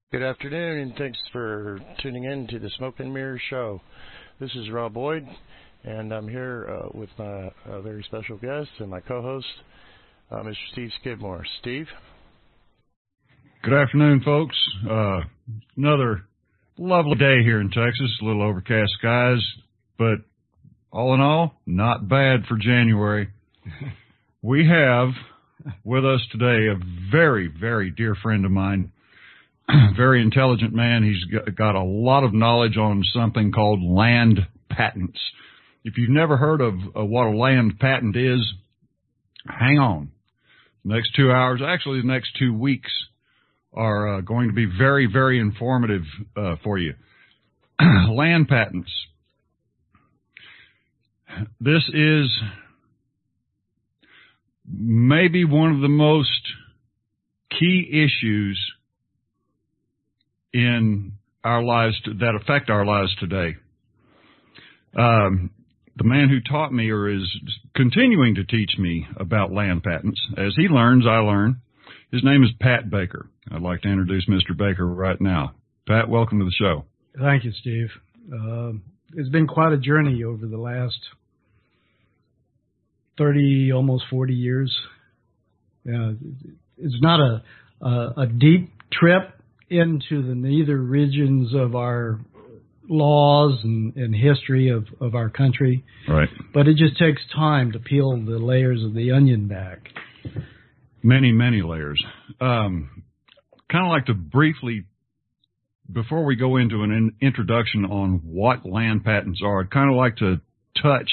Good afternoon, and thanks for tuning in to the Smoke and Mirror Show. This is Rob Boyd, and I'm here with my very special guest and my co-host, Mr. Steve Skidmore. Steve? Good afternoon, folks. Another lovely day here in Texas, a little overcast skies, but all in all, not bad for January. We have with us today a very, very dear friend of mine, very intelligent man. He's got a lot of knowledge on something called land patents. If you've never heard of what a land patent is, hang on. The next 2 hours, actually the next 2 weeks, are going to be very, very informative for you. Land patents. This is maybe one of the most key issues in our lives that affect our lives today. The man who taught me or is continuing to teach me about land patents, as he learns, I learn. His name is Pat Baker. I'd like to introduce Mr. Baker right now. Pat, welcome to the show. Thank you, Steve. It's been quite a journey over the last 30, almost 40 years. It's not a deep trip into the nether regions of our laws and history of our country. Right. But it just takes time to peel the layers of the onion back. Many, many layers. Kind of like to briefly, before we go into an introduction on what land patents are, I'd kind of like to touch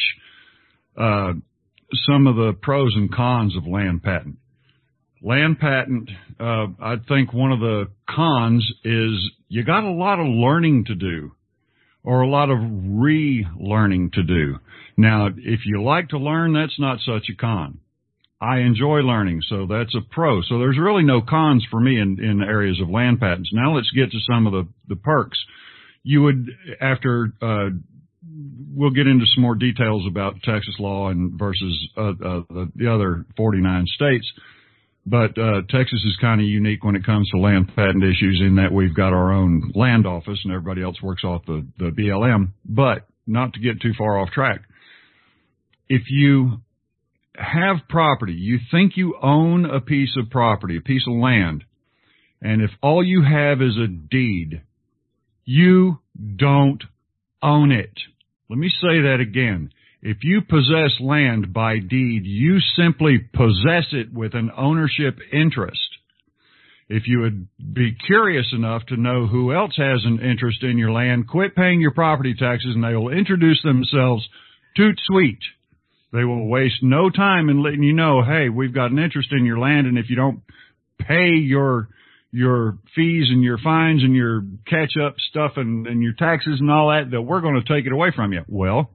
some of the pros and cons of land patent. Land patent, I think one of the cons is you got a lot of learning to do, or a lot of relearning to do. Now, if you like to learn, that's not such a con. I enjoy learning, so that's a pro. So there's really no cons for me in areas of land patents. Now let's get to some of the perks. You would, after, we'll get into some more details about Texas law and versus the other 49 states. But Texas is kind of unique when it comes to land patent issues in that we've got our own land office and everybody else works off the BLM. But not to get too far off track, if you have property, you think you own a piece of property, a piece of land, and if all you have is a deed, you don't own it. Let me say that again. If you possess land by deed, you simply possess it with an ownership interest. If you would be curious enough to know who else has an interest in your land, quit paying your property taxes and they will introduce themselves toot sweet. They will waste no time in letting you know, hey, we've got an interest in your land, and if you don't pay your fees and your fines and your catch-up stuff and your taxes and all that we're going to take it away from you. Well,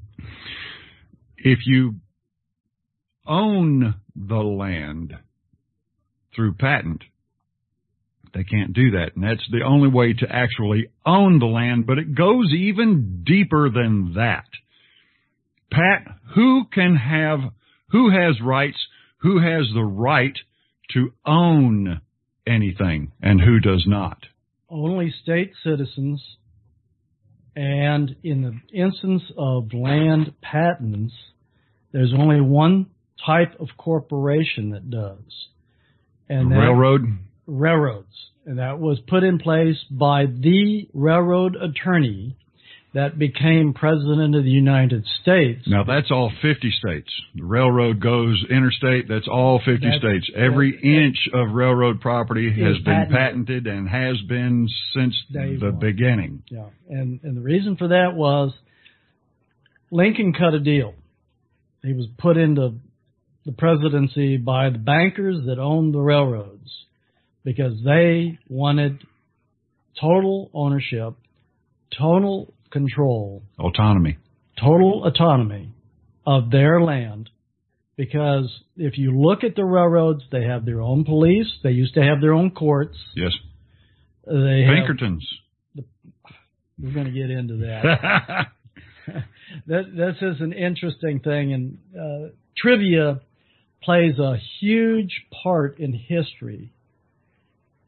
if you own the land through patent, they can't do that. And that's the only way to actually own the land, but it goes even deeper than that. Pat, who has rights, who has the right to own anything, and who does not? Only state citizens. And in the instance of land patents, there's only one type of corporation that does. And railroad? Railroads. And that was put in place by the railroad attorney that became president of the United States. Now, that's all 50 states. The railroad goes interstate. That's all 50 states. Every inch of railroad property has been patented and has been since the beginning. Yeah, and the reason for that was Lincoln cut a deal. He was put into the presidency by the bankers that owned the railroads because they wanted total ownership, total control, total autonomy of their land. Because if you look at the railroads, they have their own police. They used to have their own courts. Yes. Pinkertons. We're going to get into that. This is an interesting thing, and trivia plays a huge part in history.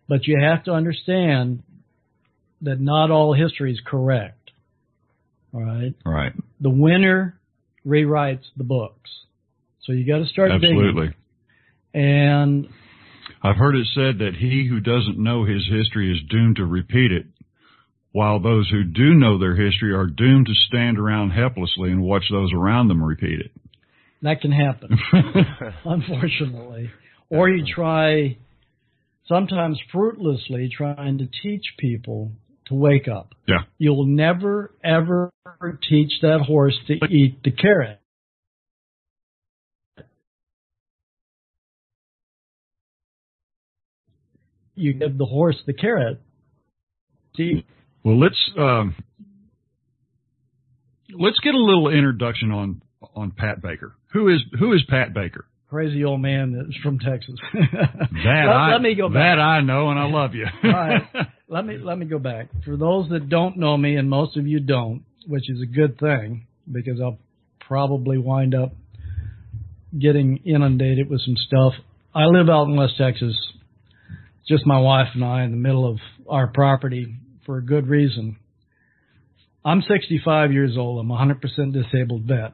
But you have to understand that not all history is correct. All right? Right. The winner rewrites the books. So you got to start Absolutely. digging. And I've heard it said that he who doesn't know his history is doomed to repeat it, while those who do know their history are doomed to stand around helplessly and watch those around them repeat it. that can happen, unfortunately. Or you try, sometimes fruitlessly, trying to teach people to wake up. Yeah. You'll never, ever teach that horse to eat the carrot. You give the horse the carrot to eat. Well, let's get a little introduction on Pat Baker. Who is Pat Baker? Crazy old man that's from Texas. Let me go back. That I know, and I love you. All right. Let me go back. For those that don't know me, and most of you don't, which is a good thing, because I'll probably wind up getting inundated with some stuff. I live out in West Texas, just my wife and I in the middle of our property for a good reason. I'm 65 years old. I'm a 100% disabled vet.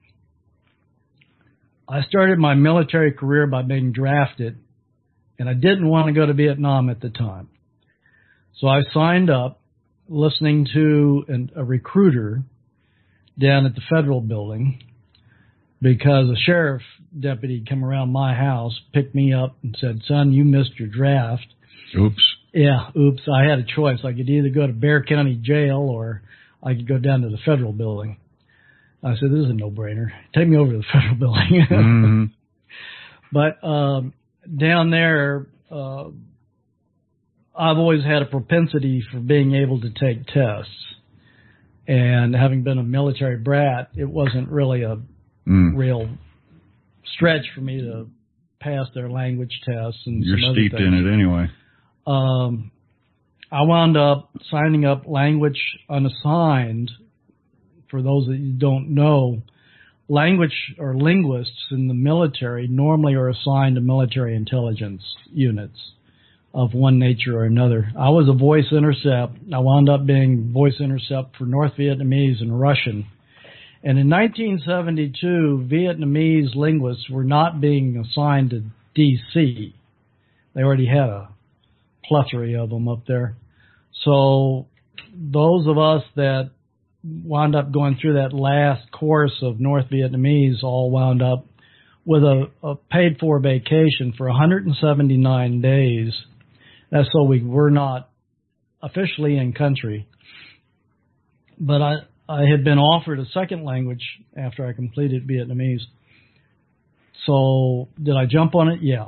I started my military career by being drafted, and I didn't want to go to Vietnam at the time. So I signed up listening to a recruiter down at the federal building because a sheriff deputy came around my house, picked me up, and said, "Son, you missed your draft." Oops. Yeah, oops. I had a choice. I could either go to Bexar County Jail or I could go down to the federal building. I said, "This is a no-brainer. Take me over to the federal building." Mm-hmm. But down there, I've always had a propensity for being able to take tests. And having been a military brat, it wasn't really a real stretch for me to pass their language tests. And you're some other steeped things. in it anyway. I wound up signing up language unassigned. For those that you don't know, language or linguists in the military normally are assigned to military intelligence units of one nature or another. I was a voice intercept. I wound up being voice intercept for North Vietnamese and Russian. And in 1972, Vietnamese linguists were not being assigned to D.C. They already had a plethora of them up there. So those of us that wound up going through that last course of North Vietnamese all wound up with a paid-for vacation for 179 days. That's so we were not officially in country. But I had been offered a second language after I completed Vietnamese. So did I jump on it? Yeah.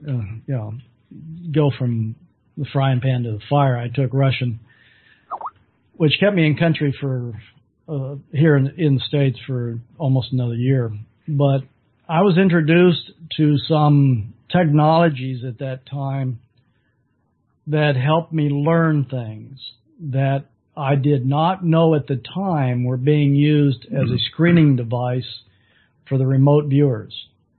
Go from the frying pan to the fire. I took Russian, which kept me in country for here in the States for almost another year. But I was introduced to some technologies at that time that helped me learn things that I did not know at the time were being used as a screening device for the remote viewers.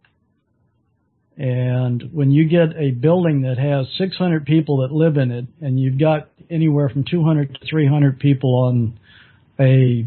And when you get a building that has 600 people that live in it, and you've got anywhere from 200 to 300 people on a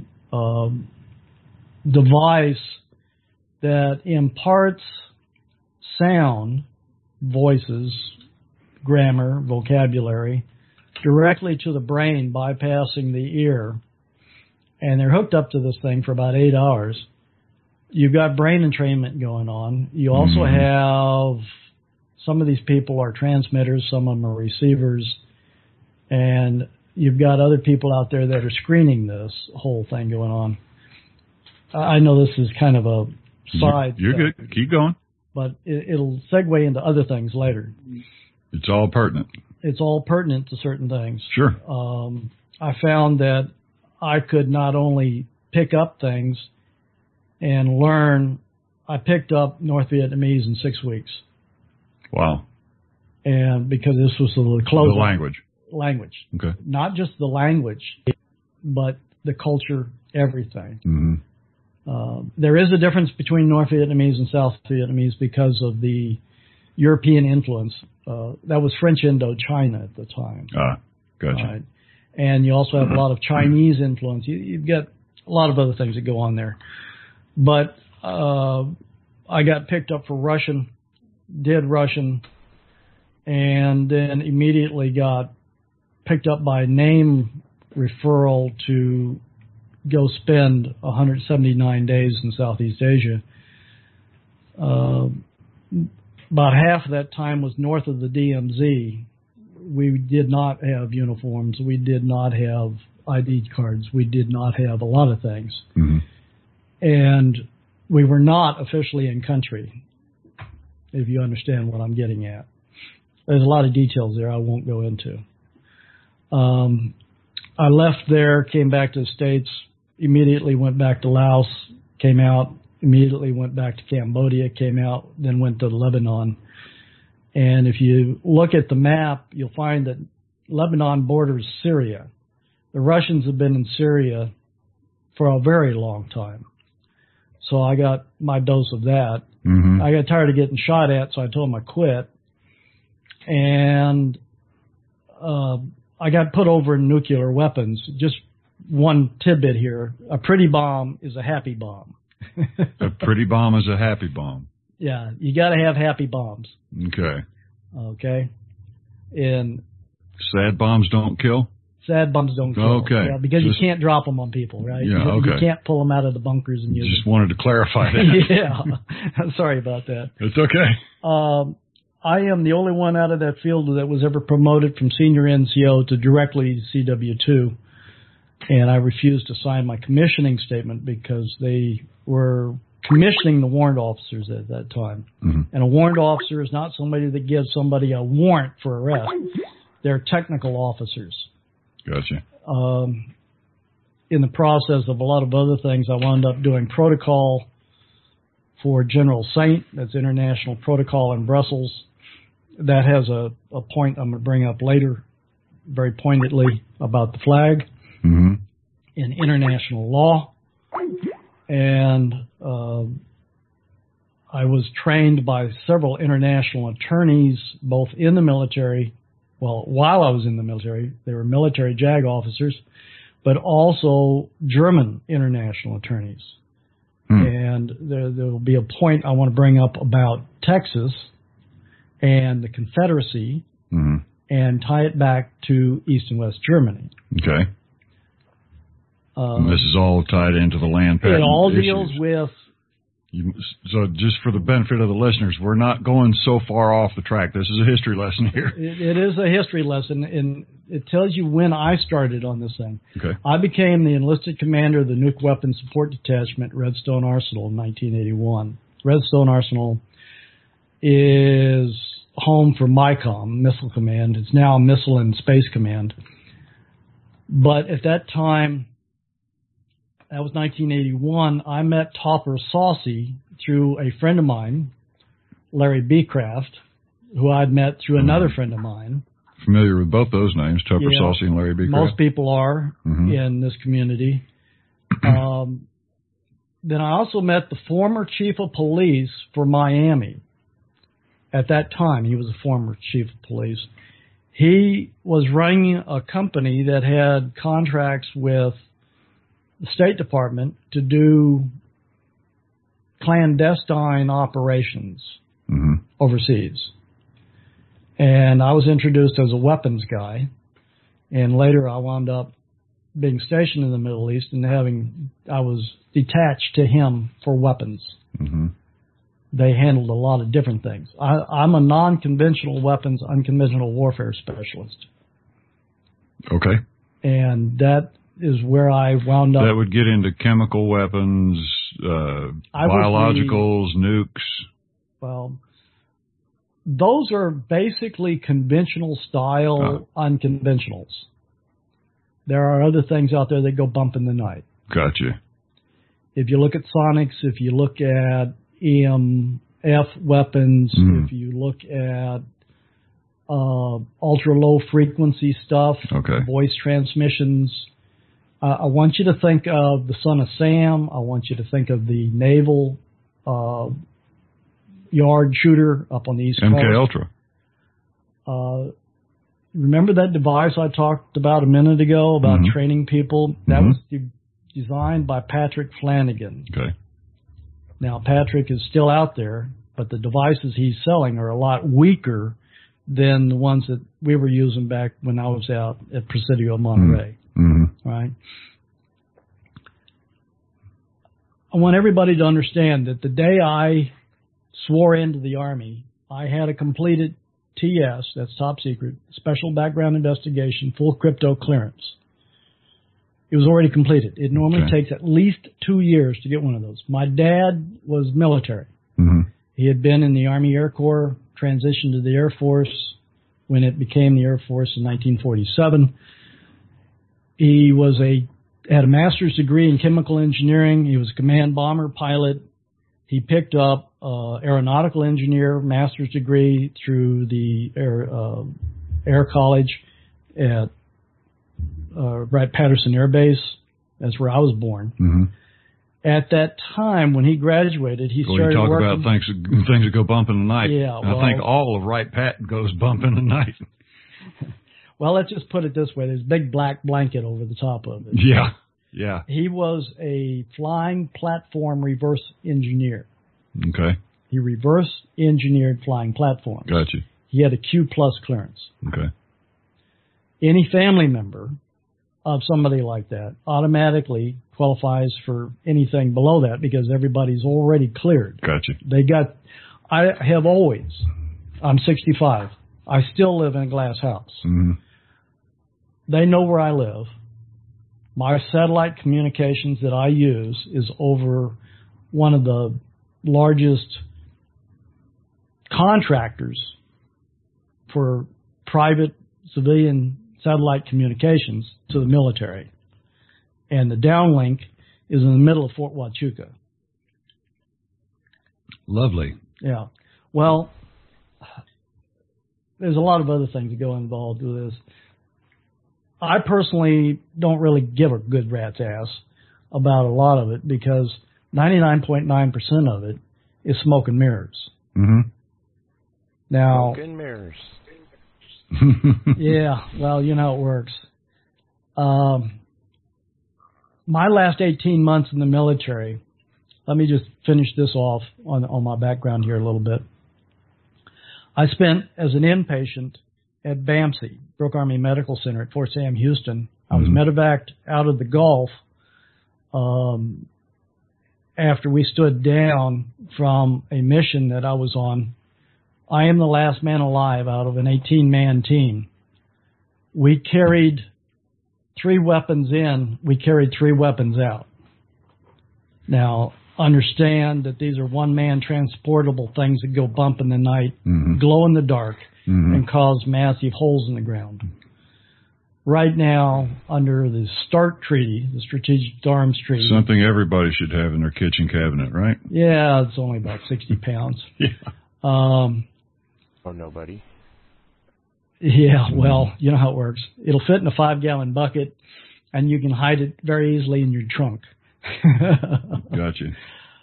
device that imparts sound, voices, grammar, vocabulary, directly to the brain, bypassing the ear, and they're hooked up to this thing for about 8 hours, you've got brain entrainment going on. You also have, some of these people are transmitters, some of them are receivers, and you've got other people out there that are screening this whole thing going on. I know this is kind of a side. You're thing, good. Keep going. But it'll segue into other things later. It's all pertinent. It's all pertinent to certain things. Sure. I found that I could not only pick up things and learn. I picked up North Vietnamese in 6 weeks. Wow. And because this was the close. The language. Language. Okay. Not just the language, but the culture, everything. Mm-hmm. There is a difference between North Vietnamese and South Vietnamese because of the European influence. That was French Indochina at the time. Gotcha. Right. And you also have a lot of Chinese influence. You've got a lot of other things that go on there. But I got picked up for Russian, did Russian, and then immediately got picked up by name referral to go spend 179 days in Southeast Asia. About half of that time was north of the DMZ. We did not have uniforms. We did not have ID cards. We did not have a lot of things. Mm-hmm. And we were not officially in country, if you understand what I'm getting at. There's a lot of details there I won't go into. I left there, came back to the States, immediately went back to Laos, came out, immediately went back to Cambodia, came out, then went to Lebanon. And if you look at the map, you'll find that Lebanon borders Syria. The Russians have been in Syria for a very long time. So I got my dose of that. Mm-hmm. I got tired of getting shot at, so I told them I quit. And I got put over in nuclear weapons. Just one tidbit here. A pretty bomb is a happy bomb. A pretty bomb is a happy bomb. Yeah, you got to have happy bombs. Okay. Okay. And sad bombs don't kill? Sad bombs don't kill. Okay. Yeah, because you can't drop them on people, right? Yeah, you can't pull them out of the bunkers and use Just wanted to clarify that. Yeah. Sorry about that. It's okay. I am the only one out of that field that was ever promoted from senior NCO to directly CW2. And I refused to sign my commissioning statement because they were commissioning the warrant officers at that time. Mm-hmm. And a warrant officer is not somebody that gives somebody a warrant for arrest. They're technical officers. Gotcha. In the process of a lot of other things, I wound up doing protocol for General Saint. That's international protocol in Brussels. That has a point I'm going to bring up later, very pointedly, about the flag mm-hmm. in international law. And I was trained by several international attorneys, both in the military. Well, while I was in the military, they were military JAG officers, but also German international attorneys. And there will be a point I want to bring up about Texas and the Confederacy and tie it back to East and West Germany. Okay. And this is all tied into the land patent. It all issues. deals with... So just for the benefit of the listeners, we're not going so far off the track. This is a history lesson here. It is a history lesson, and it tells you when I started on this thing. Okay. I became the enlisted commander of the Nuke Weapons Support Detachment, Redstone Arsenal, in 1981. Redstone Arsenal is home for MICOM, Missile Command. It's now Missile and Space Command. But at that time... That was 1981. I met Topper Saucy through a friend of mine, Larry Beecraft, who I'd met through another friend of mine. Familiar with both those names, Topper Saucy and Larry Beecraft? Most people are in this community. Then I also met the former chief of police for Miami. At that time, he was a former chief of police. He was running a company that had contracts with the State Department to do clandestine operations overseas. And I was introduced as a weapons guy. And later I wound up being stationed in the Middle East and I was detached to him for weapons. Mm-hmm. They handled a lot of different things. I'm a non-conventional weapons, unconventional warfare specialist. Okay. And that is where I wound up. That would get into chemical weapons, biologicals, nukes. Well, those are basically conventional style unconventionals. There are other things out there that go bump in the night. Gotcha. If you look at sonics, if you look at EMF weapons, if you look at ultra low frequency stuff, voice transmissions, I want you to think of the Son of Sam. I want you to think of the naval yard shooter up on the East Coast. MK Ultra. Remember that device I talked about a minute ago about training people? That was designed by Patrick Flanagan. Okay. Now, Patrick is still out there, but the devices he's selling are a lot weaker than the ones that we were using back when I was out at Presidio Monterey. Right? I want everybody to understand that the day I swore into the Army, I had a completed TS, that's top secret, Special Background Investigation, full crypto clearance. It was already completed. It normally takes at least 2 years to get one of those. My dad was military. He had been in the Army Air Corps, transitioned to the Air Force when it became the Air Force in 1947. He had a master's degree in chemical engineering. He was a command bomber pilot. He picked up aeronautical engineer, master's degree through the Air College at Wright-Patterson Air Base. That's where I was born. At that time, when he graduated, he started talk working. About things that go bump in the night. Yeah, well, I think all of Wright-Patton goes bump in the night. Well, let's just put it this way. There's a big black blanket over the top of it. Yeah. He was a flying platform reverse engineer. Okay. He reverse engineered flying platforms. Gotcha. He had a Q+ clearance. Okay. Any family member of somebody like that automatically qualifies for anything below that because everybody's already cleared. Gotcha. I'm 65. I still live in a glass house. They know where I live. My satellite communications that I use is over one of the largest contractors for private civilian satellite communications to the military. And the downlink is in the middle of Fort Huachuca. Lovely. Yeah. Well, there's a lot of other things that go involved with this. I personally don't really give a good rat's ass about a lot of it because 99.9% of it is smoke and mirrors. Now, smoke and mirrors. Yeah, well, you know how it works. My last 18 months in the military, let me just finish this off on my background here a little bit. I spent as an inpatient at BAMC, Brooke Army Medical Center at Fort Sam Houston. I was medevaced out of the Gulf after we stood down from a mission that I was on. I am the last man alive out of an 18-man team. We carried 3 weapons in. We carried 3 weapons out. Now, understand that these are one-man transportable things that go bump in the night, glow in the dark, and cause massive holes in the ground. Right now, under the START Treaty, the Strategic Arms Treaty. Something everybody should have in their kitchen cabinet, right? Yeah, it's only about 60 pounds. Or nobody. Yeah, well, you know how it works. It'll fit in a 5-gallon bucket, and you can hide it very easily in your trunk. Gotcha.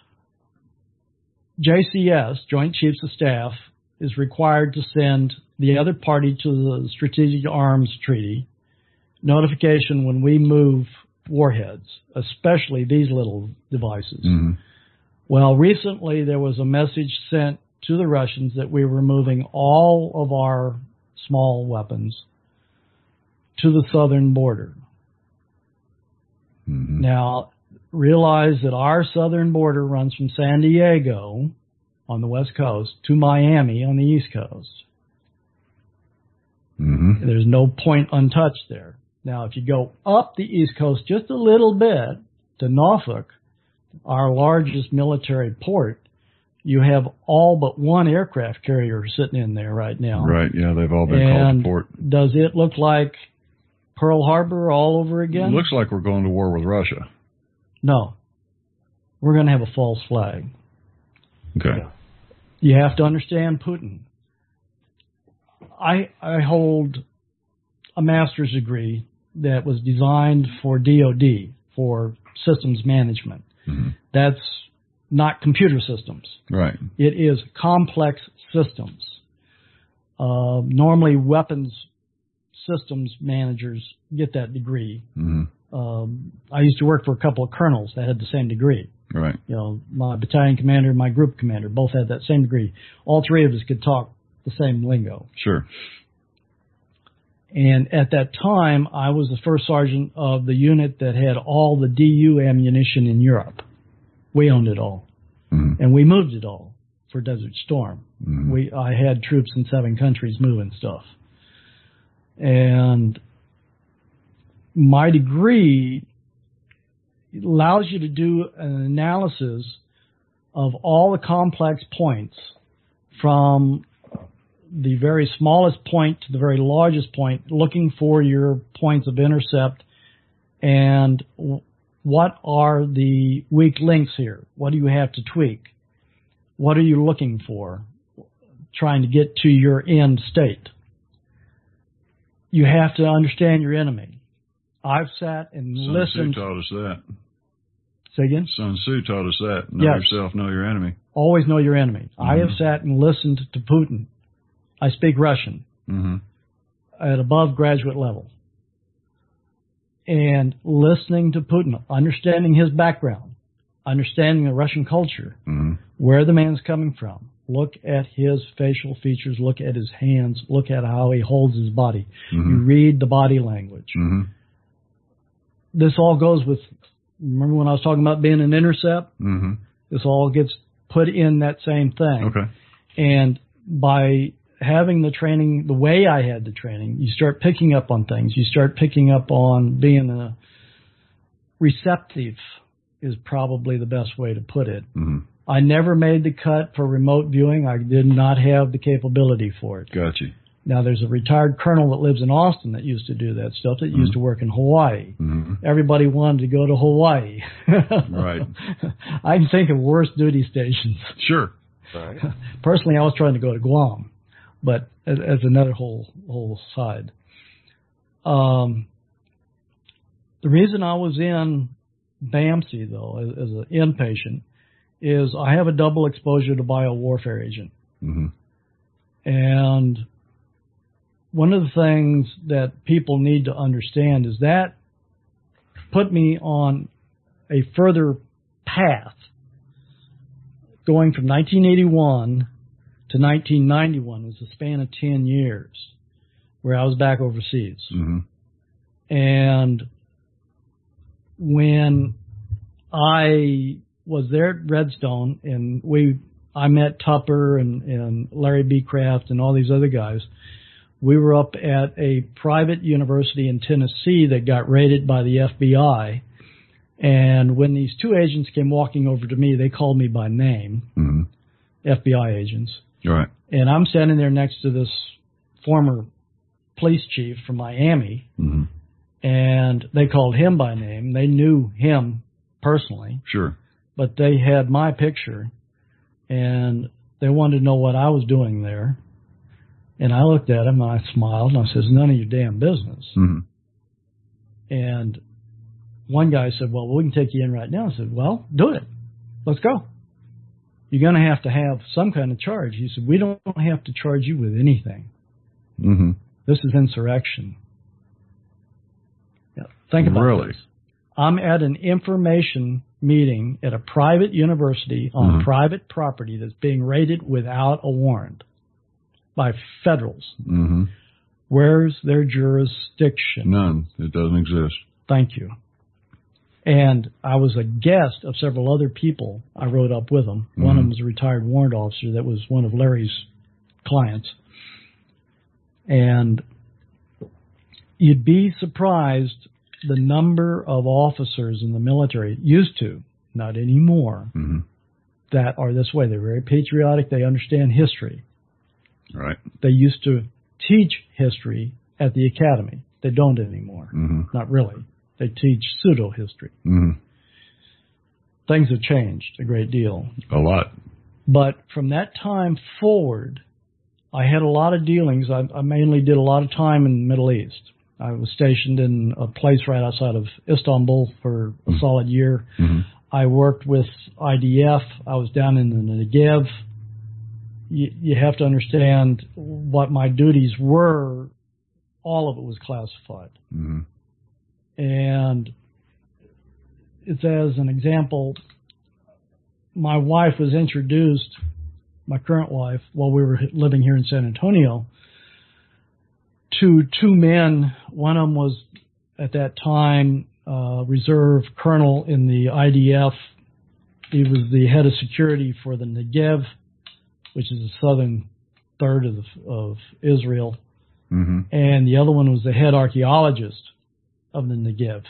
JCS, Joint Chiefs of Staff, is required to send the other party to the Strategic Arms Treaty notification when we move warheads, especially these little devices. Well, recently there was a message sent to the Russians that we were moving all of our small weapons to the southern border. Now, realize that our southern border runs from San Diego on the west coast to Miami on the east coast. There's no point untouched there. Now, if you go up the east coast just a little bit to Norfolk, our largest military port, you have all but one aircraft carrier sitting in there right now. Right, yeah, they've all been called to port. Does it look like Pearl Harbor all over again? It looks like we're going to war with Russia. No. We're going to have a false flag. Okay. Yeah. You have to understand Putin. I hold a master's degree that was designed for DOD, for systems management. That's not computer systems. Right. It is complex systems. Normally, weapons systems managers get that degree. I used to work for a couple of colonels that had the same degree. Right. You know, my battalion commander and my group commander both had that same degree. All three of us could talk the same lingo. Sure. And at that time, I was the first sergeant of the unit that had all the DU ammunition in Europe. We owned it all. And we moved it all for Desert Storm. I had troops in 7 countries moving stuff. And my degree allows you to do an analysis of all the complex points from the very smallest point to the very largest point, looking for your points of intercept and what are the weak links here? What do you have to tweak? What are you looking for? Trying to get to your end state. You have to understand your enemy. I've sat and listened. Sun Tzu taught us that. Say again? Sun Tzu taught us that. Know yourself, know your enemy. Always know your enemy. I have sat and listened to Putin. I speak Russian at above graduate level. And listening to Putin, understanding his background, understanding the Russian culture, where the man's coming from. Look at his facial features, look at his hands, look at how he holds his body. You read the body language. This all goes with, remember when I was talking about being an intercept? This all gets put in that same thing. Okay. And by having the training, the way I had the training, you start picking up on things. You start picking up on being receptive is probably the best way to put it. I never made the cut for remote viewing. I did not have the capability for it. Gotcha. Now, there's a retired colonel that lives in Austin that used to do that stuff, that used to work in Hawaii. Everybody wanted to go to Hawaii. Right. I can think of worse duty stations. Sure. Right. Personally, I was trying to go to Guam, but as another whole side. The reason I was in BAMC, though, as an inpatient, is I have a double exposure to biowarfare agent. And one of the things that people need to understand is that put me on a further path going from 1981 to 1991 was a span of 10 years where I was back overseas. And when I was there at Redstone and I met Tupper and Larry B. Kraft and all these other guys, we were up at a private university in Tennessee that got raided by the FBI. And when these two agents came walking over to me, they called me by name, FBI agents. Right. And I'm standing there next to this former police chief from Miami, and they called him by name. They knew him personally. Sure. But they had my picture, and they wanted to know what I was doing there. And I looked at him, and I smiled, and I says, none of your damn business. And one guy said, well, we can take you in right now. I said, well, do it. Let's go. You're going to have some kind of charge. He said, we don't have to charge you with anything. This is insurrection. Yeah, think about this. I'm at an information meeting at a private university on private property that's being raided without a warrant by federals. Where's their jurisdiction? None. It doesn't exist. Thank you. And I was a guest of several other people. I rode up with them. One of them was a retired warrant officer that was one of Larry's clients. And you'd be surprised the number of officers in the military, used to, not anymore, that are this way. They're very patriotic. They understand history. Right. They used to teach history at the academy. They don't anymore. Not really. They teach pseudo-history. Things have changed a great deal. A lot. But from that time forward, I had a lot of dealings. I mainly did a lot of time in the Middle East. I was stationed in a place right outside of Istanbul for a solid year. I worked with IDF. I was down in the Negev. You have to understand what my duties were. All of it was classified. Mm-hmm. And it's as an example, my wife was introduced, my current wife, while we were living here in San Antonio, to two men. One of them was, at that time, reserve colonel in the IDF. He was the head of security for the Negev, which is the southern third of Israel. Mm-hmm. And the other one was the head archaeologist of the Negev.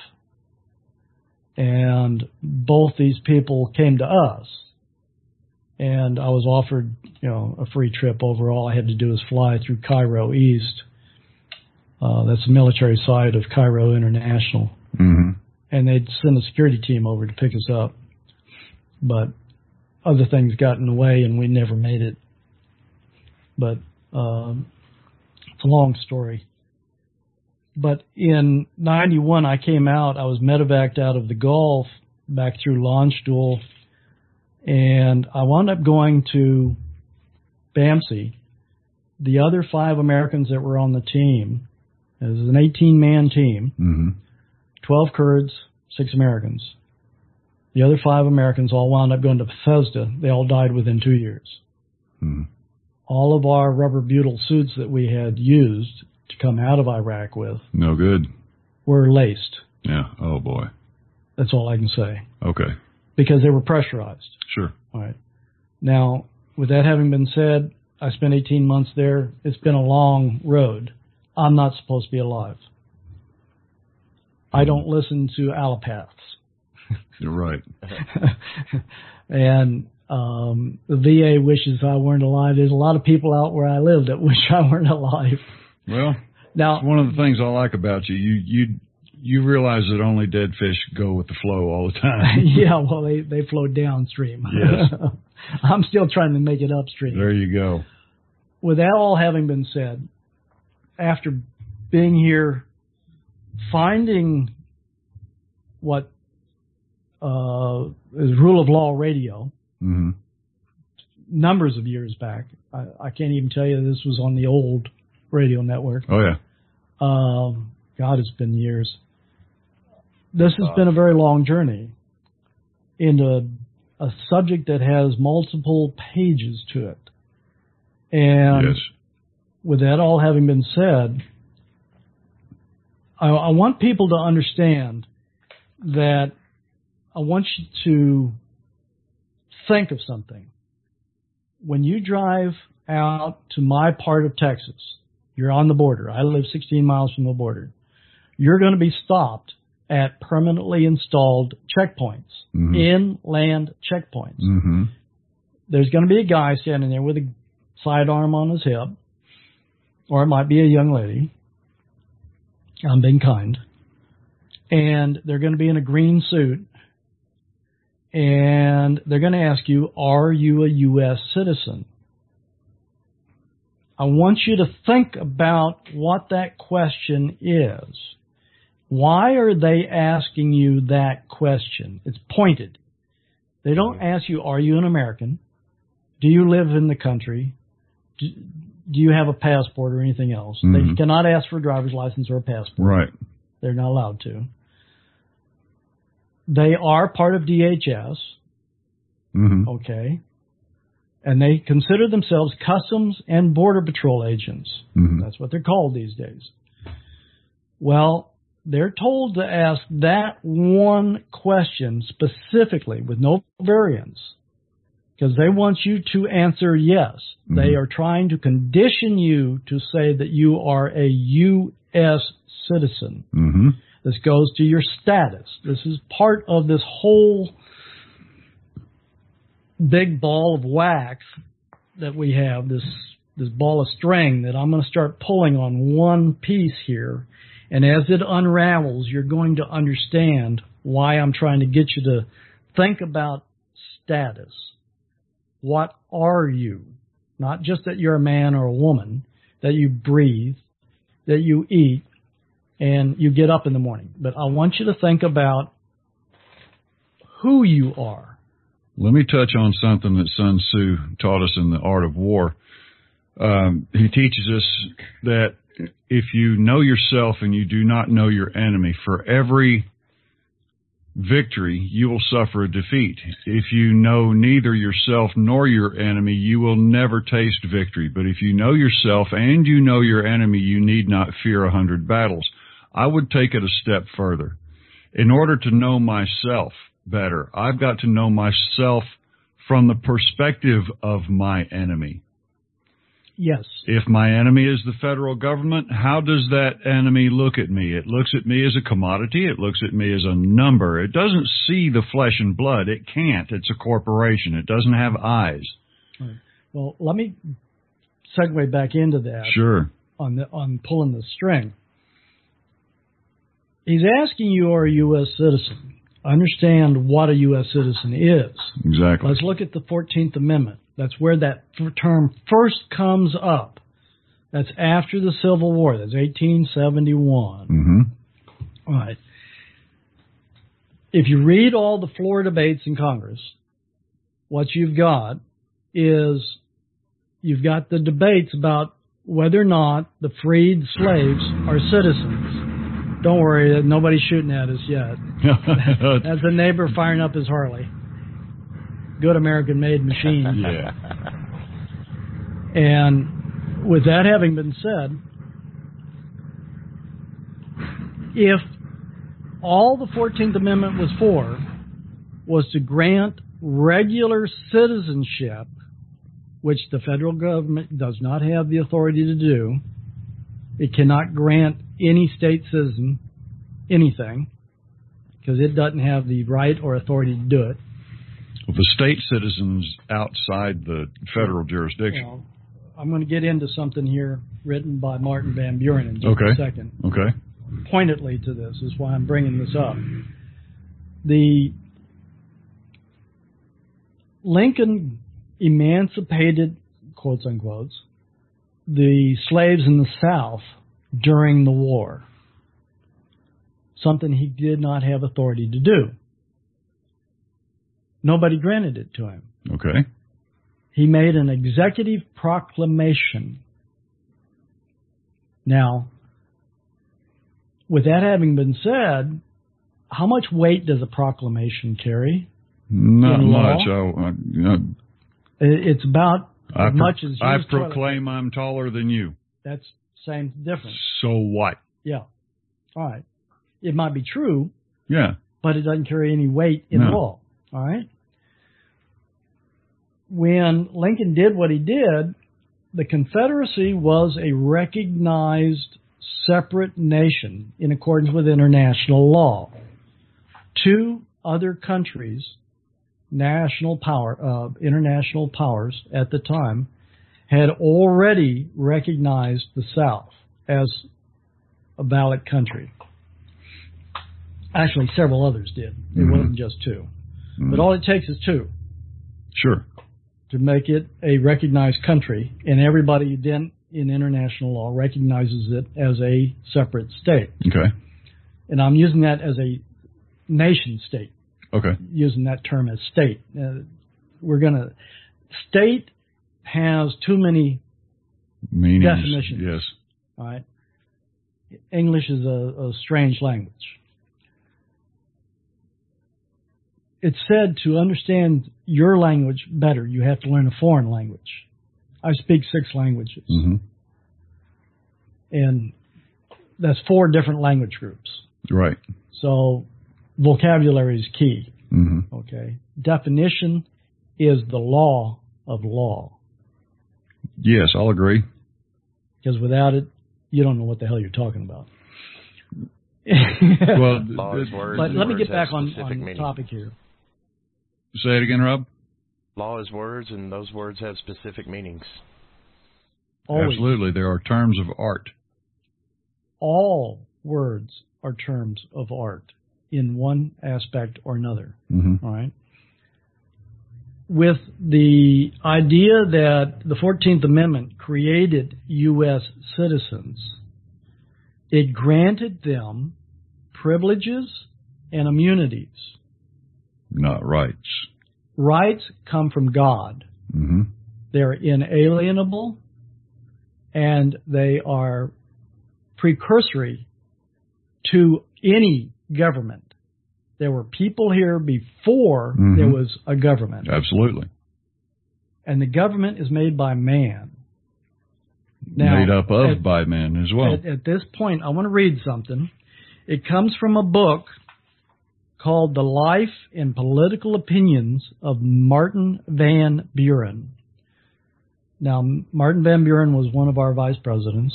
And both these people came to us. And I was offered, a free trip over. All I had to do was fly through Cairo East. That's the military side of Cairo International. Mm-hmm. And they'd send a security team over to pick us up. But other things got in the way and we never made it. But it's a long story. But in 91, I came out. I was medevaced out of the Gulf back through Landstuhl. And I wound up going to BAMC. The other 5 Americans that were on the team, it was an 18-man team, mm-hmm. 12 Kurds, 6 Americans. The other 5 Americans all wound up going to Bethesda. They all died within 2 years. Mm-hmm. All of our rubber butyl suits that we had used to come out of Iraq with no good. Were laced. Yeah. Oh, boy. That's all I can say. Okay. Because they were pressurized. Sure. All right. Now, with that having been said, I spent 18 months there. It's been a long road. I'm not supposed to be alive. I don't listen to allopaths. You're right. And the VA wishes I weren't alive. There's a lot of people out where I live that wish I weren't alive. Well, now, it's one of the things I like about you. You realize that only dead fish go with the flow all the time. Yeah, well, they flow downstream. Yes. I'm still trying to make it upstream. There you go. With that all having been said, after being here, finding what is Rule of Law Radio, mm-hmm. numbers of years back. I can't even tell you this was on the old radio network. Oh, yeah. God, it's been years. This has been a very long journey into a subject that has multiple pages to it. And yes. With that all having been said, I want people to understand that I want you to think of something. When you drive out to my part of Texas, you're on the border. I live 16 miles from the border. You're going to be stopped at permanently installed checkpoints, mm-hmm. inland checkpoints. Mm-hmm. There's going to be a guy standing there with a sidearm on his hip, or it might be a young lady. I'm being kind. And they're going to be in a green suit, and they're going to ask you, are you a U.S. citizen? I want you to think about what that question is. Why are they asking you that question? It's pointed. They don't ask you, are you an American? Do you live in the country? Do you have a passport or anything else? Mm-hmm. They cannot ask for a driver's license or a passport. Right. They're not allowed to. They are part of DHS. Mm-hmm. Okay. And they consider themselves Customs and Border Patrol agents. Mm-hmm. That's what they're called these days. Well, they're told to ask that one question specifically with no variance because they want you to answer yes. Mm-hmm. They are trying to condition you to say that you are a U.S. citizen. Mm-hmm. This goes to your status. This is part of this whole big ball of wax that we have, this ball of string that I'm going to start pulling on one piece here. And as it unravels, you're going to understand why I'm trying to get you to think about status. What are you? Not just that you're a man or a woman, that you breathe, that you eat, and you get up in the morning. But I want you to think about who you are. Let me touch on something that Sun Tzu taught us in The Art of War. He teaches us that if you know yourself and you do not know your enemy, for every victory, you will suffer a defeat. If you know neither yourself nor your enemy, you will never taste victory. But if you know yourself and you know your enemy, you need not fear 100 battles. I would take it a step further. In order to know myself better, I've got to know myself from the perspective of my enemy. Yes. If my enemy is the federal government, how does that enemy look at me? It looks at me as a commodity. It looks at me as a number. It doesn't see the flesh and blood. It can't. It's a corporation. It doesn't have eyes. Right. Well, let me segue back into that. Sure. On pulling the string. He's asking you, are a U.S. citizen? Understand what a U.S. citizen is. Exactly. Let's look at the 14th Amendment. That's where that term first comes up. That's after the Civil War. That's 1871. Mm-hmm. All right. If you read all the floor debates in Congress, what you've got is you've got the debates about whether or not the freed slaves are citizens. Don't worry, nobody's shooting at us yet. That's a neighbor firing up his Harley. Good American-made machine. Yeah. And with that having been said, if all the 14th Amendment was for was to grant regular citizenship, which the federal government does not have the authority to do, it cannot grant any state citizen anything because it doesn't have the right or authority to do it. Well, the state citizens outside the federal jurisdiction. Well, I'm going to get into something here written by Martin Van Buren in just a second. Okay. Pointedly to this is why I'm bringing this up. The Lincoln emancipated, quotes unquote, the slaves in the South during the war. Something he did not have authority to do. Nobody granted it to him. Okay. He made an executive proclamation. Now, with that having been said, how much weight does a proclamation carry? Not much. It's about as much as I proclaim I'm taller than you. That's same difference. So what? Yeah. All right. It might be true. Yeah. But it doesn't carry any weight in law. All right. When Lincoln did what he did, the Confederacy was a recognized separate nation in accordance with international law. Two other countries, international powers at the time, had already recognized the South as a valid country. Actually, several others did. It wasn't just two. But all it takes is two. Sure. To make it a recognized country, and everybody then in international law recognizes it as a separate state. Okay. And I'm using that as a nation state. Okay. Using that term as state. State has too many meanings. Definitions. Yes. All right. English is a strange language. It's said to understand your language better, you have to learn a foreign language. I speak 6 languages. Mm-hmm. And that's 4 different language groups. Right. So vocabulary is key. Mm-hmm. Okay. Definition is the law of law. Yes, I'll agree. Because without it, you don't know what the hell you're talking about. Well, but let me get back on topic here. Say it again, Rob. Law is words, and those words have specific meanings. Always. Absolutely. There are terms of art. All words are terms of art in one aspect or another. Mm-hmm. All right? With the idea that the 14th Amendment created U.S. citizens, it granted them privileges and immunities. not rights. Rights come from God. Mm-hmm. They're inalienable, and they are precursory to any government. There were people here before there was a government. Absolutely. And the government is made by man. Now, made up of by men as well. At this point, I want to read something. It comes from a book called The Life and Political Opinions of Martin Van Buren. Now, Martin Van Buren was one of our vice presidents.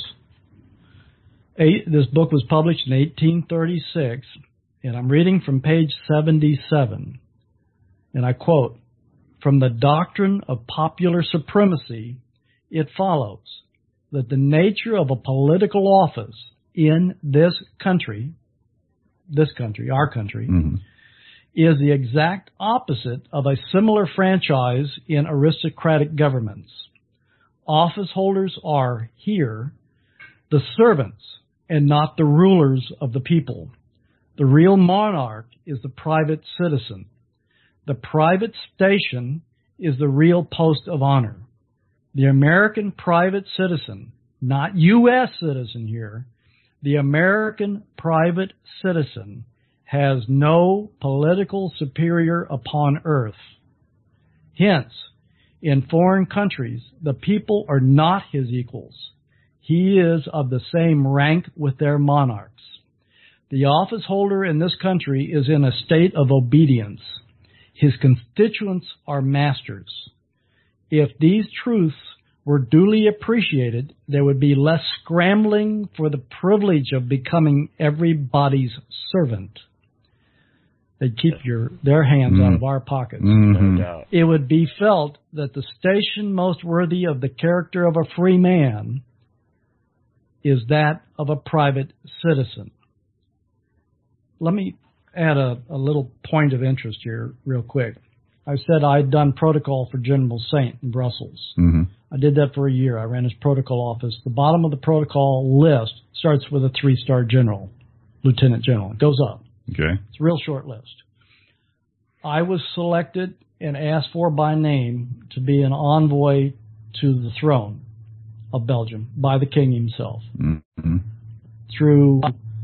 This book was published in 1836, and I'm reading from page 77. And I quote, "From the doctrine of popular supremacy, it follows that the nature of a political office in this country, our country, is the exact opposite of a similar franchise in aristocratic governments. Office holders are here the servants and not the rulers of the people. The real monarch is the private citizen. The private station is the real post of honor. The American private citizen, not U.S. citizen here, the American private citizen has no political superior upon earth. Hence, in foreign countries, the people are not his equals. He is of the same rank with their monarchs. The office holder in this country is in a state of obedience. His constituents are masters. If these truths were duly appreciated, there would be less scrambling for the privilege of becoming everybody's servant. They'd keep their hands out of our pockets. No doubt. It would be felt that the station most worthy of the character of a free man is that of a private citizen." Let me add a little point of interest here real quick. I said I'd done protocol for General Saint in Brussels. I did that for a year. I ran his protocol office. The bottom of the protocol list starts with a 3-star general, lieutenant general. It goes up. Okay. It's a real short list. I was selected and asked for by name to be an envoy to the throne of Belgium by the king himself through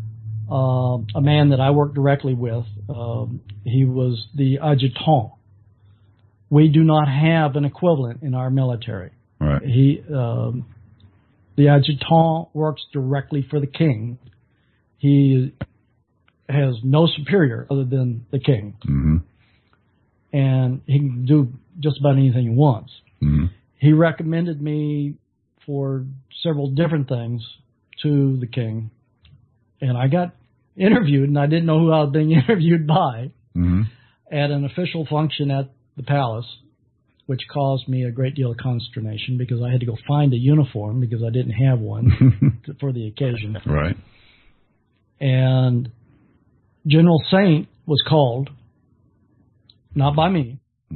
a man that I worked directly with. He was the adjutant. We do not have an equivalent in our military. Right. The adjutant works directly for the king. He has no superior other than the king. And he can do just about anything he wants. He recommended me for several different things to the king. And I got interviewed, and I didn't know who I was being interviewed by, at an official function at the palace, which caused me a great deal of consternation because I had to go find a uniform because I didn't have one for the occasion. Right. And General Saint was called, not by me.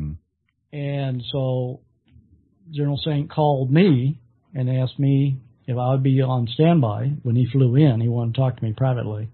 And so General Saint called me and asked me if I would be on standby when he flew in. He wanted to talk to me privately.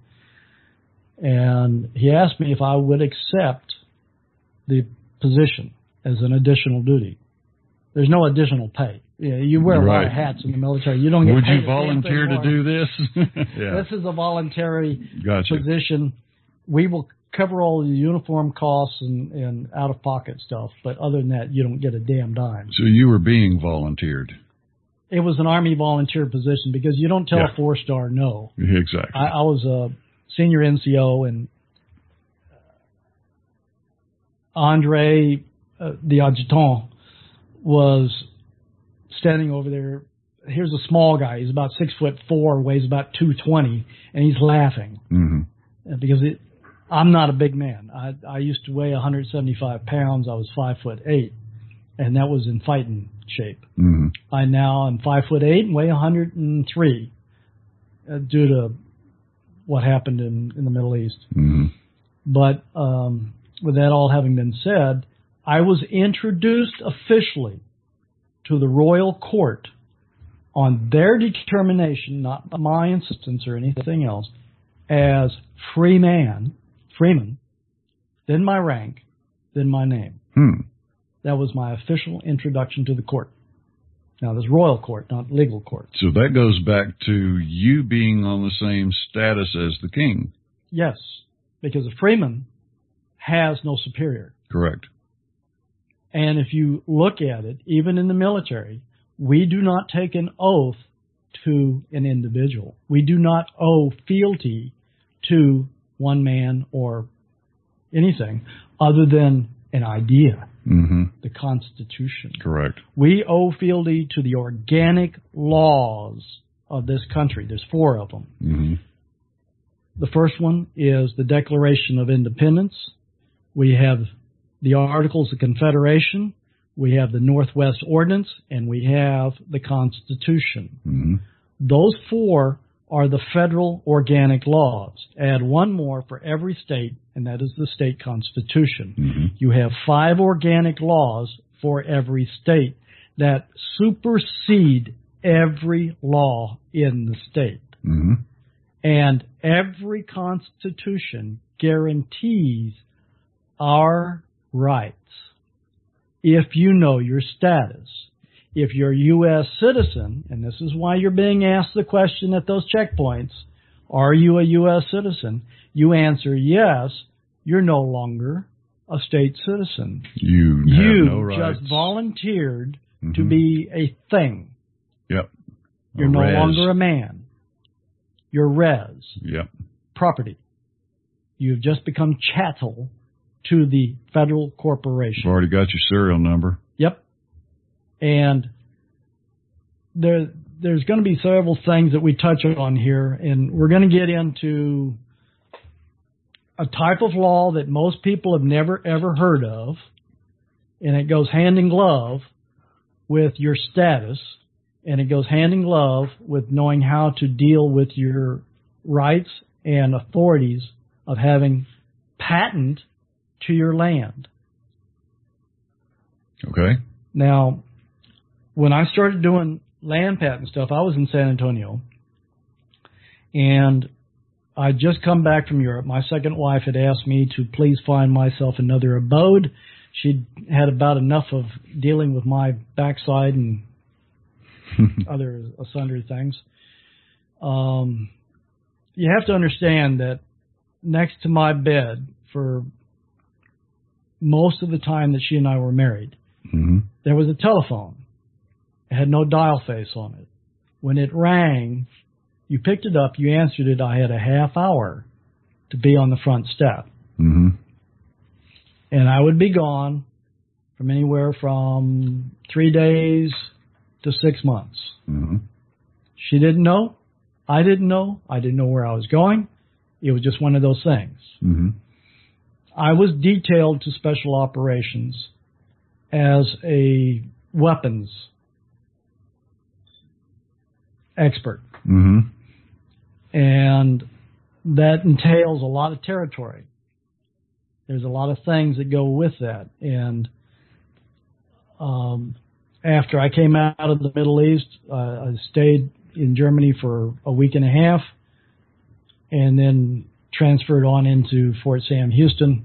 And he asked me if I would accept the position as an additional duty. There's no additional pay. You wear a lot of hats in the military. You don't get Would paid. you volunteer to do this? This is a voluntary position. We will cover all the uniform costs and out-of-pocket stuff, but other than that, you don't get a damn dime. So you were being volunteered. It was an Army volunteer position because you don't tell a 4-star no. Exactly. I was a senior NCO, and Andre, the adjutant, was standing over there. Here's a small guy. He's about 6'4", weighs about 220, and he's laughing because I'm not a big man. I used to weigh 175 pounds. I was 5'8", and that was in fighting shape. I now am 5'8" and weigh 103 due to what happened in the Middle East. But with that all having been said, I was introduced officially to the royal court on their determination, not my insistence or anything else, as freeman, then my rank, than my name. That was my official introduction to the court. Now, this royal court, not legal court. So that goes back to you being on the same status as the king. Yes, because a freeman has no superior. Correct. And if you look at it, even in the military, we do not take an oath to an individual. We do not owe fealty to one man or anything other than an idea, the Constitution. Correct. We owe fealty to the organic laws of this country. There's 4 of them. The first one is the Declaration of Independence. We have the Articles of Confederation. We have the Northwest Ordinance, and we have the Constitution. Those 4 are the federal organic laws. Add one more for every state, and that is the state constitution. You have 5 organic laws for every state that supersede every law in the state. And every constitution guarantees our rights if you know your status. If you're a U.S. citizen, and this is why you're being asked the question at those checkpoints, are you a U.S. citizen? You answer yes, you're no longer a state citizen. You have no rights. Just volunteered to be a thing. Yep. You're no longer a man. You're res. Yep. Property. You've just become chattel to the federal corporation. You've already got your serial number. Yep. And there's going to be several things that we touch on here, and we're going to get into a type of law that most people have never, ever heard of, and it goes hand in glove with your status, and it goes hand in glove with knowing how to deal with your rights and authorities of having patent to your land. Okay. Now, when I started doing land patent stuff, I was in San Antonio, and I'd just come back from Europe. My second wife had asked me to please find myself another abode. She'd had about enough of dealing with my backside and other sundry things. You have to understand that next to my bed, for most of the time that she and I were married, there was a telephone. It had no dial face on it. When it rang, you picked it up, you answered it. I had a half hour to be on the front step. And I would be gone from anywhere from 3 days to 6 months. She didn't know. I didn't know. I didn't know where I was going. It was just one of those things. I was detailed to special operations as a weapons expert. And that entails a lot of territory. There's a lot of things that go with that. And after I came out of the Middle East, I stayed in Germany for a week and a half and then transferred on into Fort Sam Houston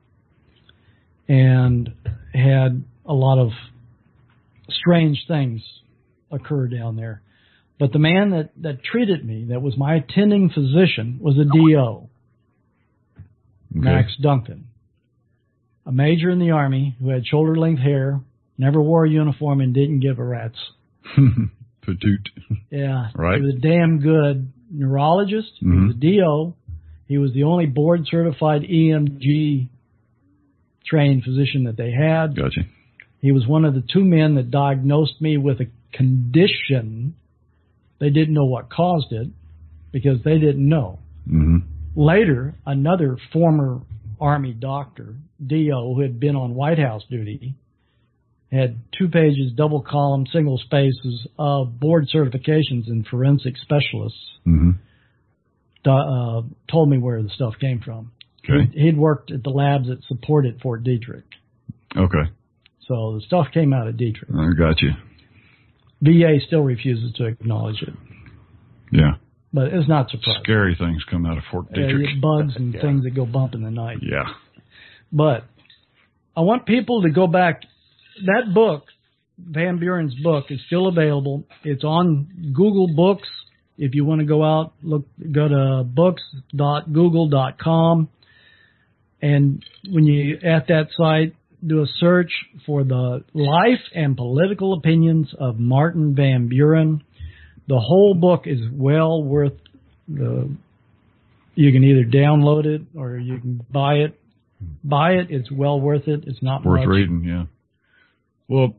and had a lot of strange things occur down there. But the man that treated me, that was my attending physician, was a DO, Max Duncan, a major in the Army who had shoulder-length hair, never wore a uniform, and didn't give a rat's. Patoot. Yeah. Right. He was a damn good neurologist. He was a DO. He was the only board-certified EMG trained physician that they had. Gotcha. He was one of the 2 men that diagnosed me with a condition. They didn't know what caused it because they didn't know. Later, another former Army doctor, DO, who had been on White House duty, had 2 pages, double column, single spaces of board certifications in forensic specialists, told me where the stuff came from. Okay. He'd worked at the labs that supported Fort Detrick. Okay. So the stuff came out of Detrick. I got you. VA still refuses to acknowledge it. Yeah. But it's not surprising. Scary things come out of Fort Detrick. Bugs and things that go bump in the night. Yeah. But I want people to go back. That book, Van Buren's book, is still available. It's on Google Books. If you want to go out, go to books.google.com. And when you at that site, do a search for the life and political opinions of Martin Van Buren. The whole book is well worth you can either download it or you can buy it. Buy it. It's well worth it. It's not worth much. reading. Yeah. Well,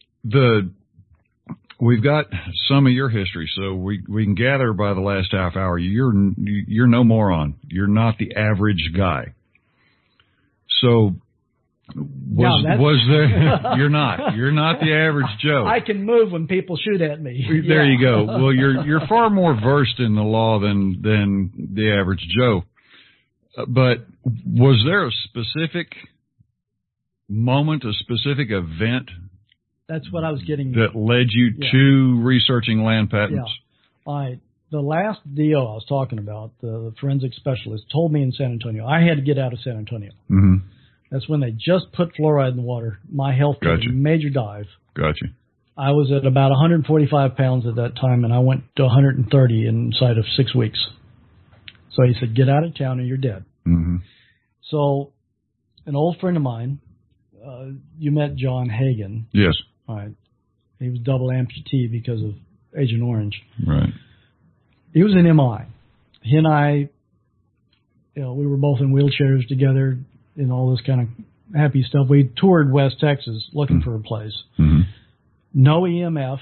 we've got some of your history, so we can gather by the last half hour. You're no moron. You're not the average guy. So was there? You're not the average Joe. I can move when people shoot at me. There you go. Well, you're far more versed in the law than the average Joe. But was there a specific moment, a specific event? That's what I was getting. That led you to researching land patents? Yeah. The last deal I was talking about, the forensic specialist told me in San Antonio, I had to get out of San Antonio. Mm-hmm. That's when they just put fluoride in the water. My health took a major dive. Gotcha. I was at about 145 pounds at that time, and I went to 130 inside of 6 weeks. So he said, get out of town or you're dead. Mm-hmm. So an old friend of mine, you met John Hagan. Yes. All right. He was double amputee because of Agent Orange. Right. He was an MI. He and I, we were both in wheelchairs together and all this kind of happy stuff. We toured West Texas looking for a place. Mm-hmm. No EMF,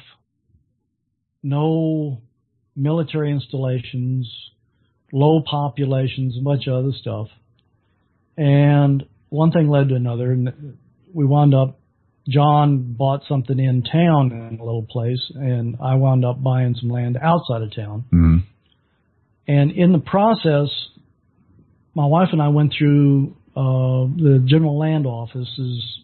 no military installations, low populations, a bunch of other stuff. And one thing led to another, and we wound up, John bought something in town in a little place, and I wound up buying some land outside of town. Mm-hmm. And in the process, my wife and I went through the General Land Office's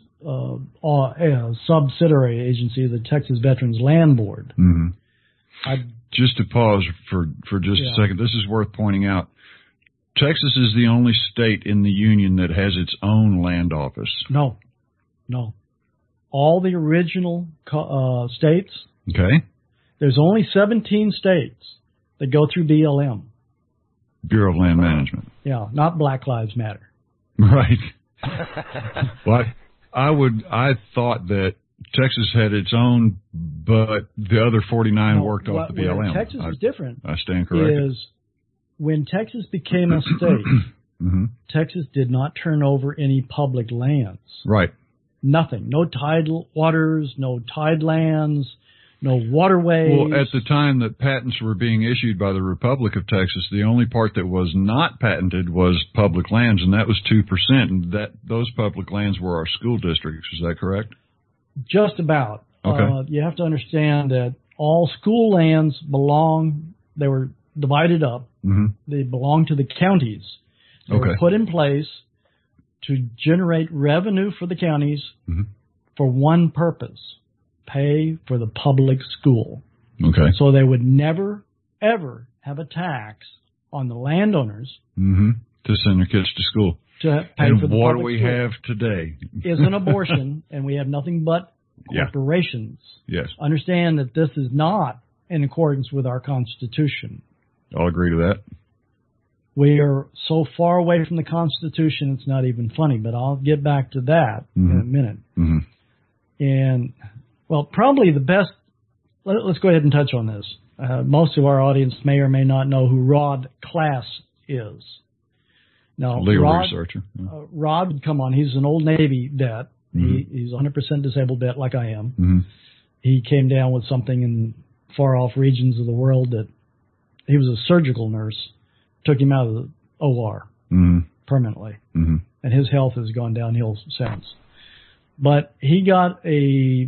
subsidiary agency, the Texas Veterans Land Board. Mm-hmm. Just to pause for just a second, this is worth pointing out. Texas is the only state in the Union that has its own land office. No. All the original states. Okay. There's only 17 states that go through BLM. Bureau of Land Management. Yeah, not Black Lives Matter. Right. Well, I thought that Texas had its own, but the other 49 worked off the BLM. Texas is different. I stand corrected. Is when Texas became a state, mm-hmm. Texas did not turn over any public lands. Right. Nothing. No tidal waters, no tidelands, no waterways. Well, at the time that patents were being issued by the Republic of Texas, the only part that was not patented was public lands, and that was 2%, and those public lands were our school districts. Is that correct? Just about. Okay. You have to understand that all school lands they were divided up. Mm-hmm. They belong to the counties. They were put in place to generate revenue for the counties mm-hmm. for one purpose: pay for the public school. Okay. So they would never, ever have a tax on the landowners mm-hmm. to send their kids to school. To pay and for the what do public we school. have today? Is an abortion, and we have nothing but corporations. Yes. Understand that this is not in accordance with our Constitution. I'll agree to that. We are so far away from the Constitution, it's not even funny, but I'll get back to that mm-hmm. in a minute. Mm-hmm. And, well, probably the best, let's go ahead and touch on this. Most of our audience may or may not know who Rod Class is. Now, legal researcher. Yeah. Rod would come on. He's an old Navy vet. Mm-hmm. He's 100% disabled vet like I am. Mm-hmm. He came down with something in far-off regions of the world that he was a surgical nurse, took him out of the OR mm-hmm. permanently. Mm-hmm. And his health has gone downhill since. But he got a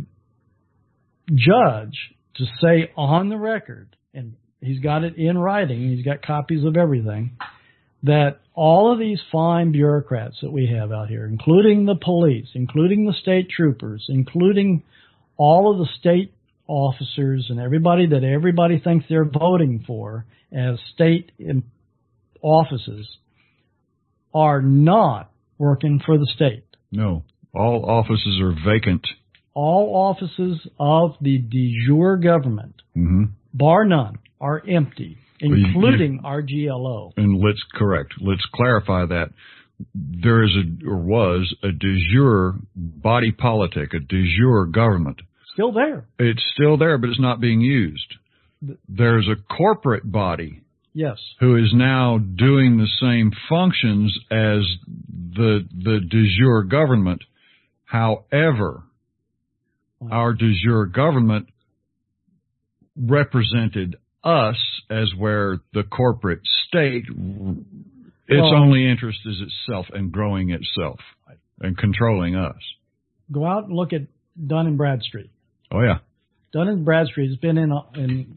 judge to say on the record, and he's got it in writing, he's got copies of everything, that all of these fine bureaucrats that we have out here, including the police, including the state troopers, including all of the state officers and everybody that everybody thinks they're voting for as state offices, are not working for the state. No. All offices are vacant. All offices of the de jure government, bar none, are empty, including our GLO. And let's clarify that. There is was a de jure body politic, a de jure government. Still there. It's still there, but it's not being used. There's a corporate body. Yes. Who is now doing the same functions as the de jure government. However, our de jure government represented us as where the corporate state, its only interest is itself and growing itself and controlling us. Go out and look at Dun & Bradstreet. Oh, yeah. Dun & Bradstreet has been in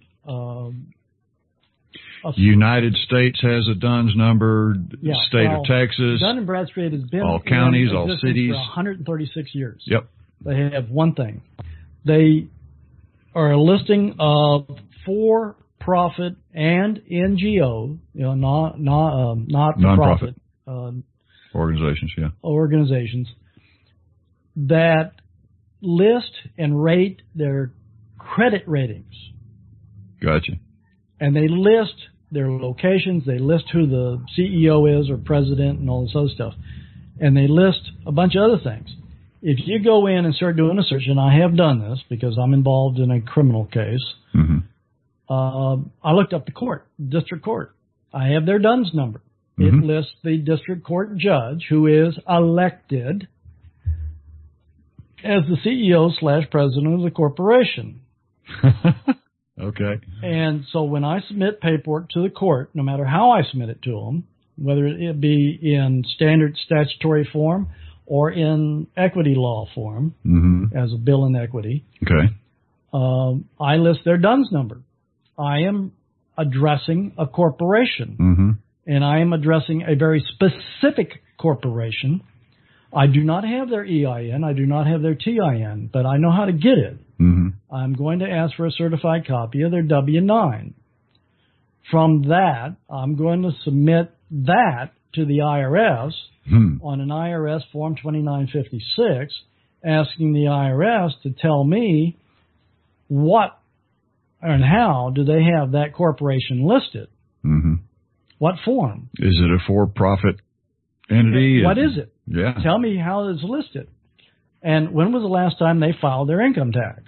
United States has a DUNS number, state of Texas. Dun & Bradstreet has been all counties, all cities. For 136 years. Yep. They have one thing. They are a listing of for-profit and NGO, not-for-profit organizations, organizations that list and rate their credit ratings. Gotcha. And they list their locations, they list who the CEO is or president and all this other stuff. And they list a bunch of other things. If you go in and start doing a search, and I have done this because I'm involved in a criminal case, I looked up the district court. I have their DUNS number. It lists the district court judge who is elected as the CEO/president of the corporation. Okay. And so when I submit paperwork to the court, no matter how I submit it to them, whether it be in standard statutory form or in equity law form, as a bill in equity, I list their DUNS number. I am addressing a corporation, and I am addressing a very specific corporation. I do not have their EIN. I do not have their TIN, but I know how to get it. I'm going to ask for a certified copy of their W-9. From that, I'm going to submit that to the IRS on an IRS Form 2956, asking the IRS to tell me what and how do they have that corporation listed. What form? Is it a for-profit entity? What is it? Yeah. Tell me how it's listed. And when was the last time they filed their income tax?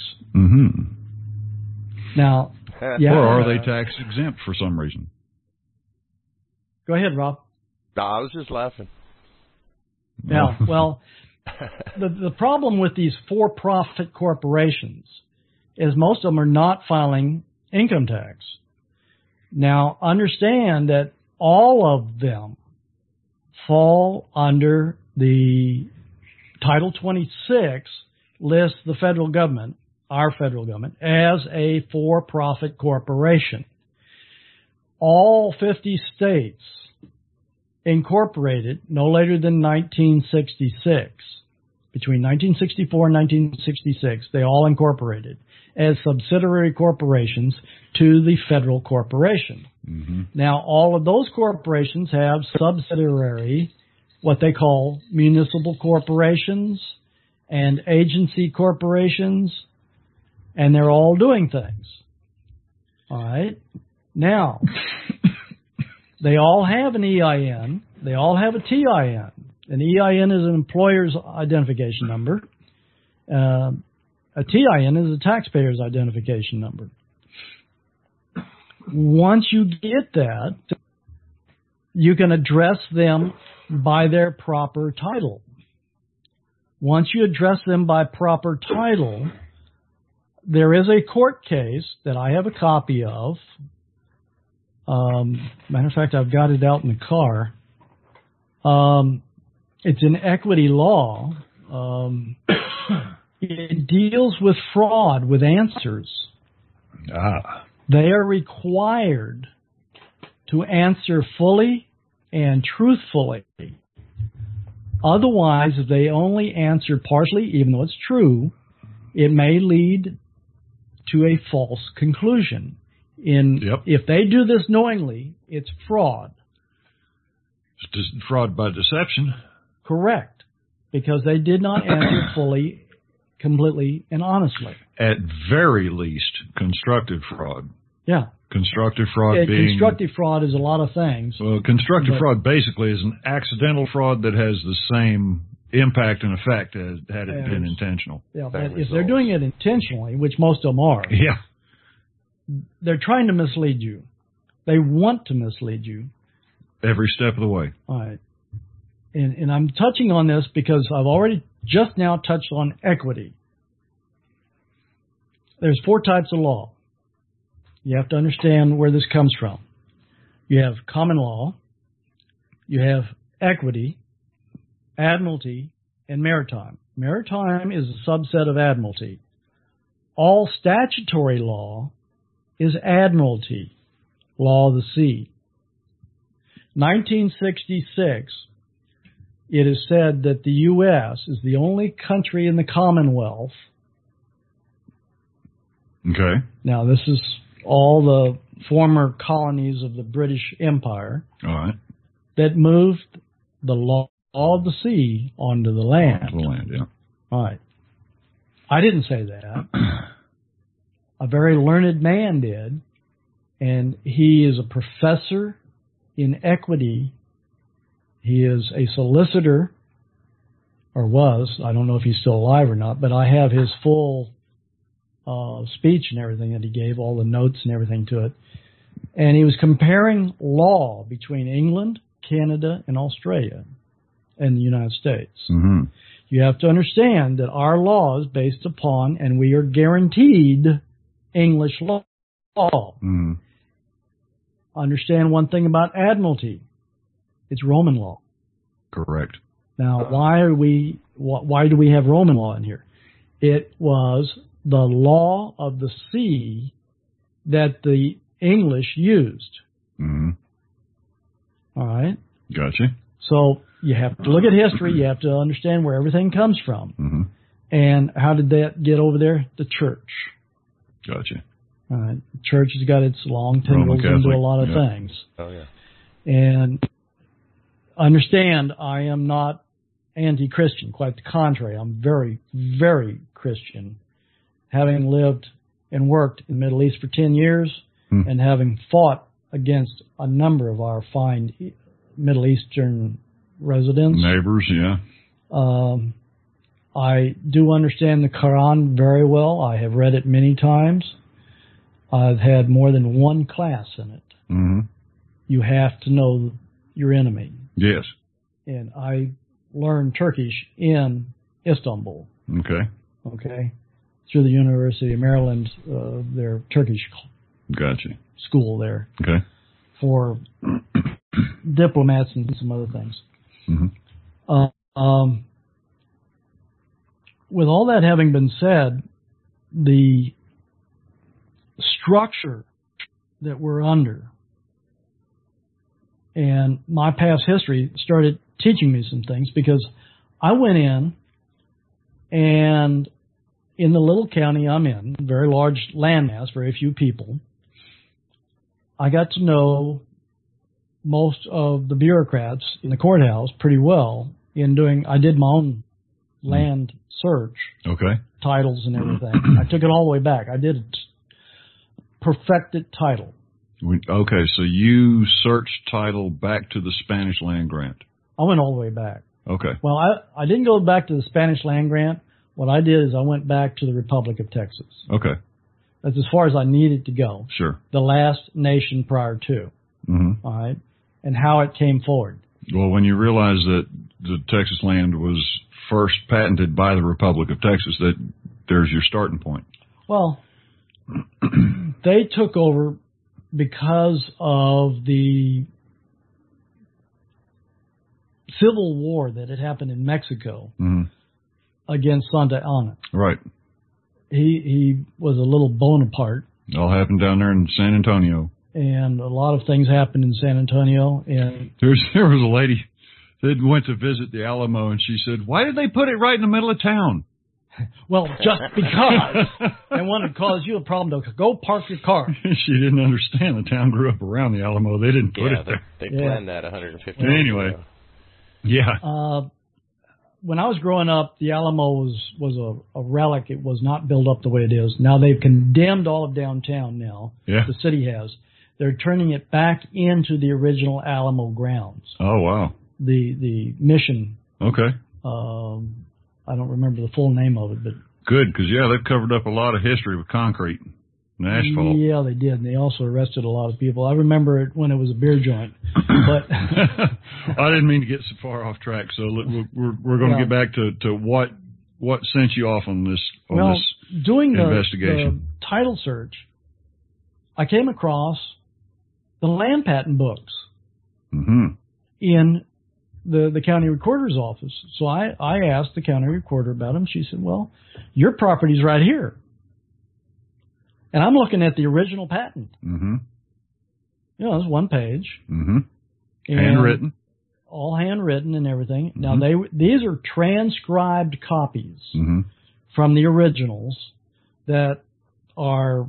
Now, or are they tax exempt for some reason? Go ahead, Rob. No, I was just laughing. Yeah, well, the problem with these for-profit corporations is most of them are not filing income tax. Now, understand that all of them fall under the Title 26 lists the federal government, our federal government, as a for-profit corporation. All 50 states incorporated no later than 1966. Between 1964 and 1966, they all incorporated as subsidiary corporations to the federal corporation. Now, all of those corporations have subsidiary, what they call municipal corporations and agency corporations, and they're all doing things. All right? Now, they all have an EIN. They all have a TIN. An EIN is an employer's identification number. A TIN is a taxpayer's identification number. Once you get that, you can address them by their proper title. Once you address them by proper title, there is a court case that I have a copy of. Matter of fact, I've got it out in the car. It's in equity law. It deals with fraud with answers. They are required to answer fully and truthfully. Otherwise, if they only answer partially, even though it's true, it may lead to a false conclusion. If they do this knowingly, it's fraud. It's fraud by deception. Correct. because they did not answer fully, completely, and honestly. At very least, constructive fraud. Yeah. Constructive fraud being... Constructive fraud is a lot of things. Well, constructive fraud basically is an accidental fraud that has the same impact and effect as had it been intentional. Yeah, but if they're doing it intentionally, which most of them are, they're trying to mislead you. They want to mislead you. Every step of the way. All right. And I'm touching on this because I've already just now touched on equity. There's 4 types of law. You have to understand where this comes from. You have common law, you have equity, admiralty, and maritime. Maritime is a subset of admiralty. All statutory law is admiralty, law of the sea. 1966, it is said that the U.S. is the only country in the Commonwealth. Okay. Now, this is all the former colonies of the British Empire. All right. That moved the law of the sea onto the land. Onto the land, yeah. All right. I didn't say that. A very learned man did, and he is a professor in equity. He is a solicitor, or was. I don't know if he's still alive or not, but I have his full speech and everything that he gave, all the notes and everything to it. And he was comparing law between England, Canada, and Australia and the United States. Mm-hmm. You have to understand that our law is based upon, and we are guaranteed, English law. Mm-hmm. Understand one thing about admiralty. It's Roman law. Correct. Now, why do we have Roman law in here? It was the law of the sea that the English used. Mm-hmm. All right? Gotcha. So you have to look at history. You have to understand where everything comes from. Mm-hmm. And how did that get over there? The church. Gotcha. All right. The church has got its long tentacles into a lot of things. Oh, yeah. And understand, I am not anti-Christian. Quite the contrary. I'm very, very Christian. Having lived and worked in the Middle East for 10 years and having fought against a number of our fine Middle Eastern residents. Neighbors, yeah. I do understand the Quran very well. I have read it many times. I've had more than one class in it. Mm-hmm. You have to know your enemy. Yes. And I learned Turkish in Istanbul. Okay. Through the University of Maryland, their Turkish Gotcha. school there. Okay. For diplomats and some other things. Mm-hmm. With all that having been said, the structure that we're under and my past history started teaching me some things, because I went in, and in the little county I'm in, very large landmass, very few people, I got to know most of the bureaucrats in the courthouse pretty well. I did my own land search. Okay. Titles and everything. I took it all the way back. I did perfected title. Okay, so you searched title back to the Spanish land grant. I went all the way back. Okay. Well, I didn't go back to the Spanish land grant. What I did is I went back to the Republic of Texas. Okay. That's as far as I needed to go. Sure. The last nation prior to. Mm-hmm. All right. And how it came forward. Well, when you realize that the Texas land was first patented by the Republic of Texas, that there's your starting point. Well, they took over because of the civil war that had happened in Mexico against Santa Anna. Right. He was a little Bonaparte. It all happened down there in San Antonio. And a lot of things happened in San Antonio. And there was a lady that went to visit the Alamo, and she said, "Why did they put it right in the middle of town?" Well, just because they wanted to cause you a problem to go park your car. She didn't understand the town grew up around the Alamo. They didn't put it there. They planned that 150 years ago. Yeah. when I was growing up, the Alamo was a relic. It was not built up the way it is. Now they've condemned all of downtown now. Yeah. The city has. They're turning it back into the original Alamo grounds. Oh, wow. The mission. Okay. I don't remember the full name of it, but. Good, because, yeah, they've covered up a lot of history with concrete and asphalt. Yeah, they did. And they also arrested a lot of people. I remember it when it was a beer joint. But I didn't mean to get so far off track, so we're going to get back to what sent you off on this doing investigation. The title search, I came across the land patent books in the county recorder's office. So I asked the county recorder about them. She said, well, your property's right here. And I'm looking at the original patent. Mm-hmm. You know, it's one page. Mm-hmm. Handwritten. All handwritten and everything. Mm-hmm. Now, these are transcribed copies from the originals that are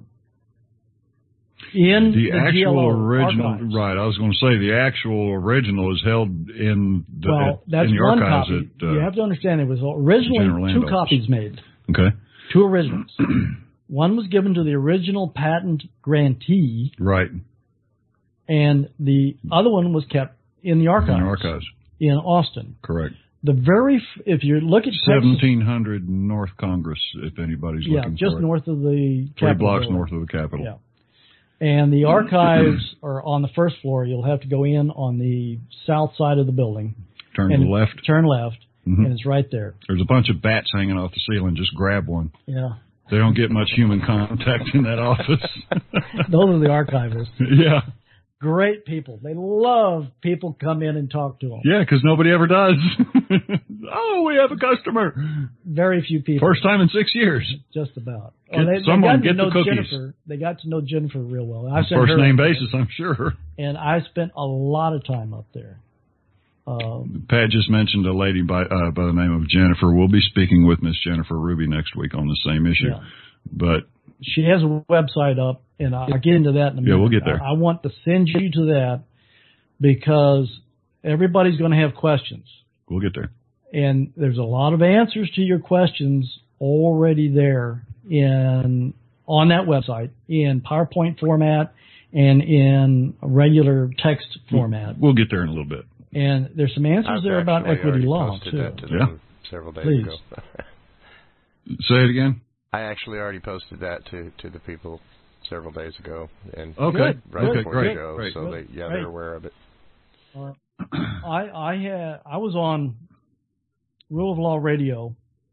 in the actual GLO original. archives. Right, I was going to say the actual original is held in the, that's in the one archives. Copy. You have to understand, it was originally two copies made. Okay. Two originals. One was given to the original patent grantee. Right. And the other one was kept in the archives. In the archives. In Austin. Correct. If you look at 1700 North Congress, if anybody's looking for it. Yeah, just north of the Capitol. 3 blocks north of the Capitol. Yeah. And the archives are on the first floor. You'll have to go in on the south side of the building. Turn to the left. Turn left, and it's right there. There's a bunch of bats hanging off the ceiling. Just grab one. Yeah. They don't get much human contact in that office. Those are the archivists. Yeah. Great people. They love people come in and talk to them. Yeah, because nobody ever does. Oh, we have a customer. Very few people. First time in 6 years. Just about. Someone get the cookies. Jennifer. They got to know Jennifer real well. First name basis, I'm sure. And I spent a lot of time up there. Pat just mentioned a lady by the name of Jennifer. We'll be speaking with Miss Jennifer Ruby next week on the same issue. Yeah. But she has a website up, and I'll get into that in a minute. Yeah, we'll get there. I want to send you to that because everybody's going to have questions. We'll get there. And there's a lot of answers to your questions already there on that website in PowerPoint format and in regular text format. We'll get there in a little bit. And there's some answers there about equity law, too. That to them several days ago. Say it again. I actually already posted that to the people several days ago, and right before you go, great. so they're aware of it. I was on Rule of Law Radio.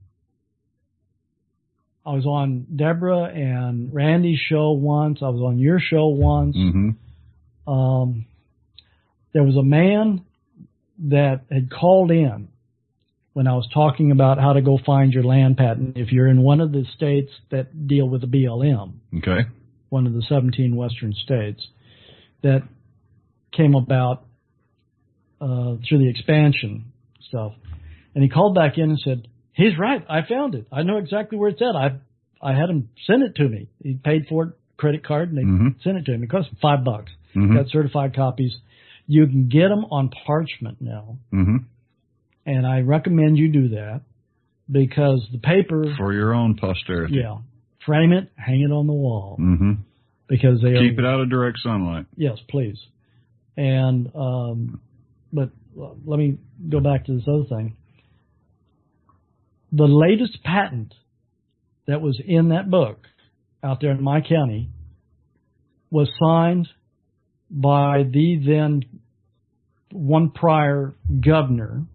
I was on Deborah and Randy's show once. I was on your show once. Mm-hmm. There was a man that had called in when I was talking about how to go find your land patent if you're in one of the states that deal with the BLM. Okay. One of the 17 western states that came about through the expansion stuff. And he called back in and said, he's right, I found it. I know exactly where it's at. I had him send it to me. He paid for it, credit card, and they sent it to him. It cost him $5. Got certified copies. You can get them on parchment now. Mm-hmm. And I recommend you do that because the paper... For your own posterity. Yeah. Frame it, hang it on the wall. Mm-hmm. Because they keep it out of direct sunlight. Yes, please. And, but let me go back to this other thing. The latest patent that was in that book out there in my county was signed by the then one prior governor,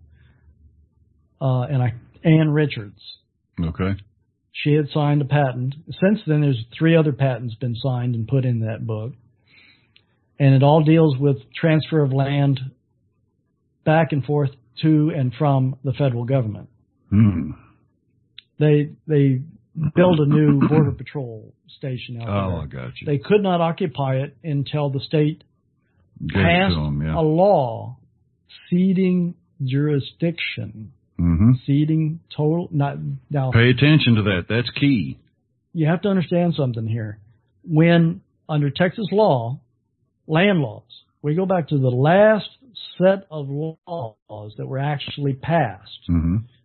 Ann Richards. Okay. She had signed a patent. Since then, there's 3 other patents been signed and put in that book. And it all deals with transfer of land back and forth to and from the federal government. Hmm. They built a new border patrol station out there. Oh, I got you. They could not occupy it until the state passed a law ceding jurisdiction. Mm-hmm. Ceding total. Now, pay attention to that. That's key. You have to understand something here. When, under Texas law, land laws, we go back to the last set of laws that were actually passed. Mm-hmm.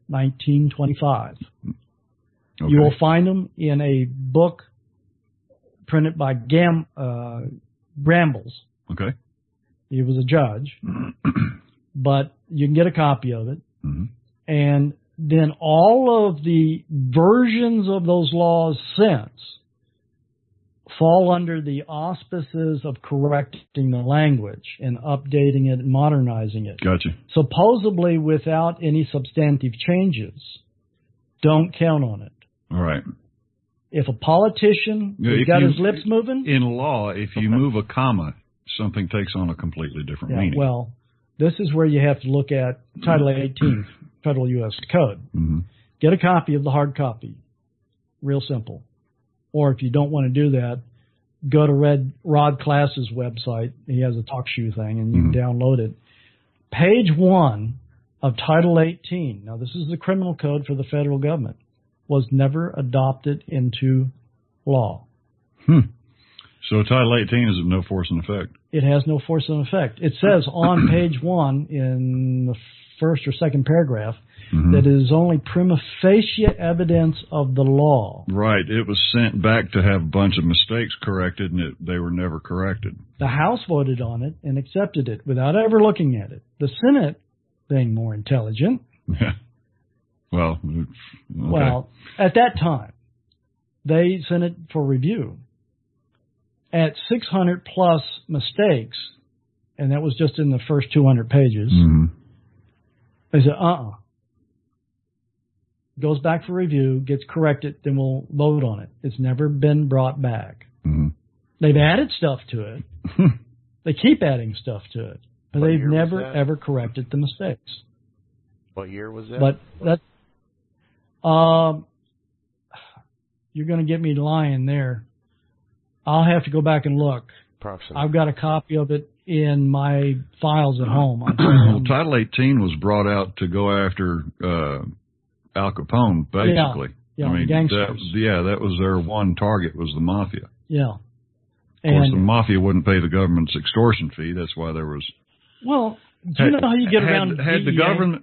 1925. Okay. You will find them in a book printed by Brambles. Okay. He was a judge, but you can get a copy of it. Mm-hmm. And then all of the versions of those laws since fall under the auspices of correcting the language and updating it and modernizing it. Gotcha. Supposedly without any substantive changes. Don't count on it. All right. If a politician has got his lips moving... In law, if you move a comma, something takes on a completely different meaning. Well, this is where you have to look at Title 18, Federal U.S. Code. Mm-hmm. Get a copy of the hard copy. Real simple. Or if you don't want to do that, go to Rod Class's website. He has a TalkShoe thing, and you can download it. Page 1 of Title 18, now this is the criminal code for the federal government, was never adopted into law. So Title 18 is of no force and effect. It has no force and effect. It says on page 1 in the first or second paragraph that it is only prima facie evidence of the law. Right. It was sent back to have a bunch of mistakes corrected, and they were never corrected. The House voted on it and accepted it without ever looking at it. The Senate, being more intelligent... Yeah. Well, okay. Well, at that time, they sent it for review. At 600 plus mistakes, and that was just in the first 200 pages, they said, Goes back for review, gets corrected, then we'll vote on it. It's never been brought back. They've added stuff to it. They keep adding stuff to it. But they've never, ever corrected the mistakes. What year was that? But that... you're going to get me lying there. I'll have to go back and look. Approximately. I've got a copy of it in my files at home. Well, Title 18 was brought out to go after Al Capone, basically. Yeah, I mean, gangsters. that was their one target, was the mafia. Yeah. Of course, the mafia wouldn't pay the government's extortion fee. That's why there was... Well... Do you know how you get around had the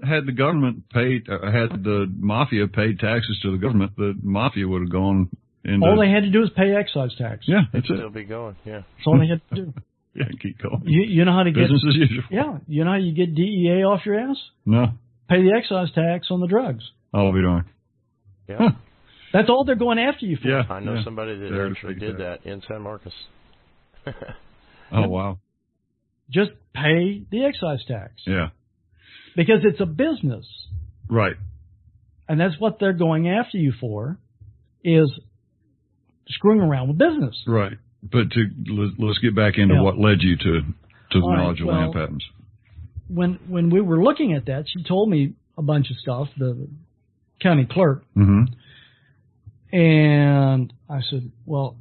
mafia paid taxes to the government, the mafia would have gone into... All they had to do was pay excise tax. Yeah, that's it. Still be going, yeah. That's all they had to do. Yeah, keep going. You know how to get... Business as usual. Yeah, you know how you get DEA off your ass? No. Pay the excise tax on the drugs. I'll be darned. Yeah. Huh. That's all they're going after you for. Yeah, I know somebody that actually did that in San Marcos. Oh, wow. Just pay the excise tax. Yeah. Because it's a business. Right. And that's what they're going after you for, is screwing around with business. Right. But let's get back into what led you to the knowledge of land patents. When we were looking at that, she told me a bunch of stuff, the county clerk. And I said, well,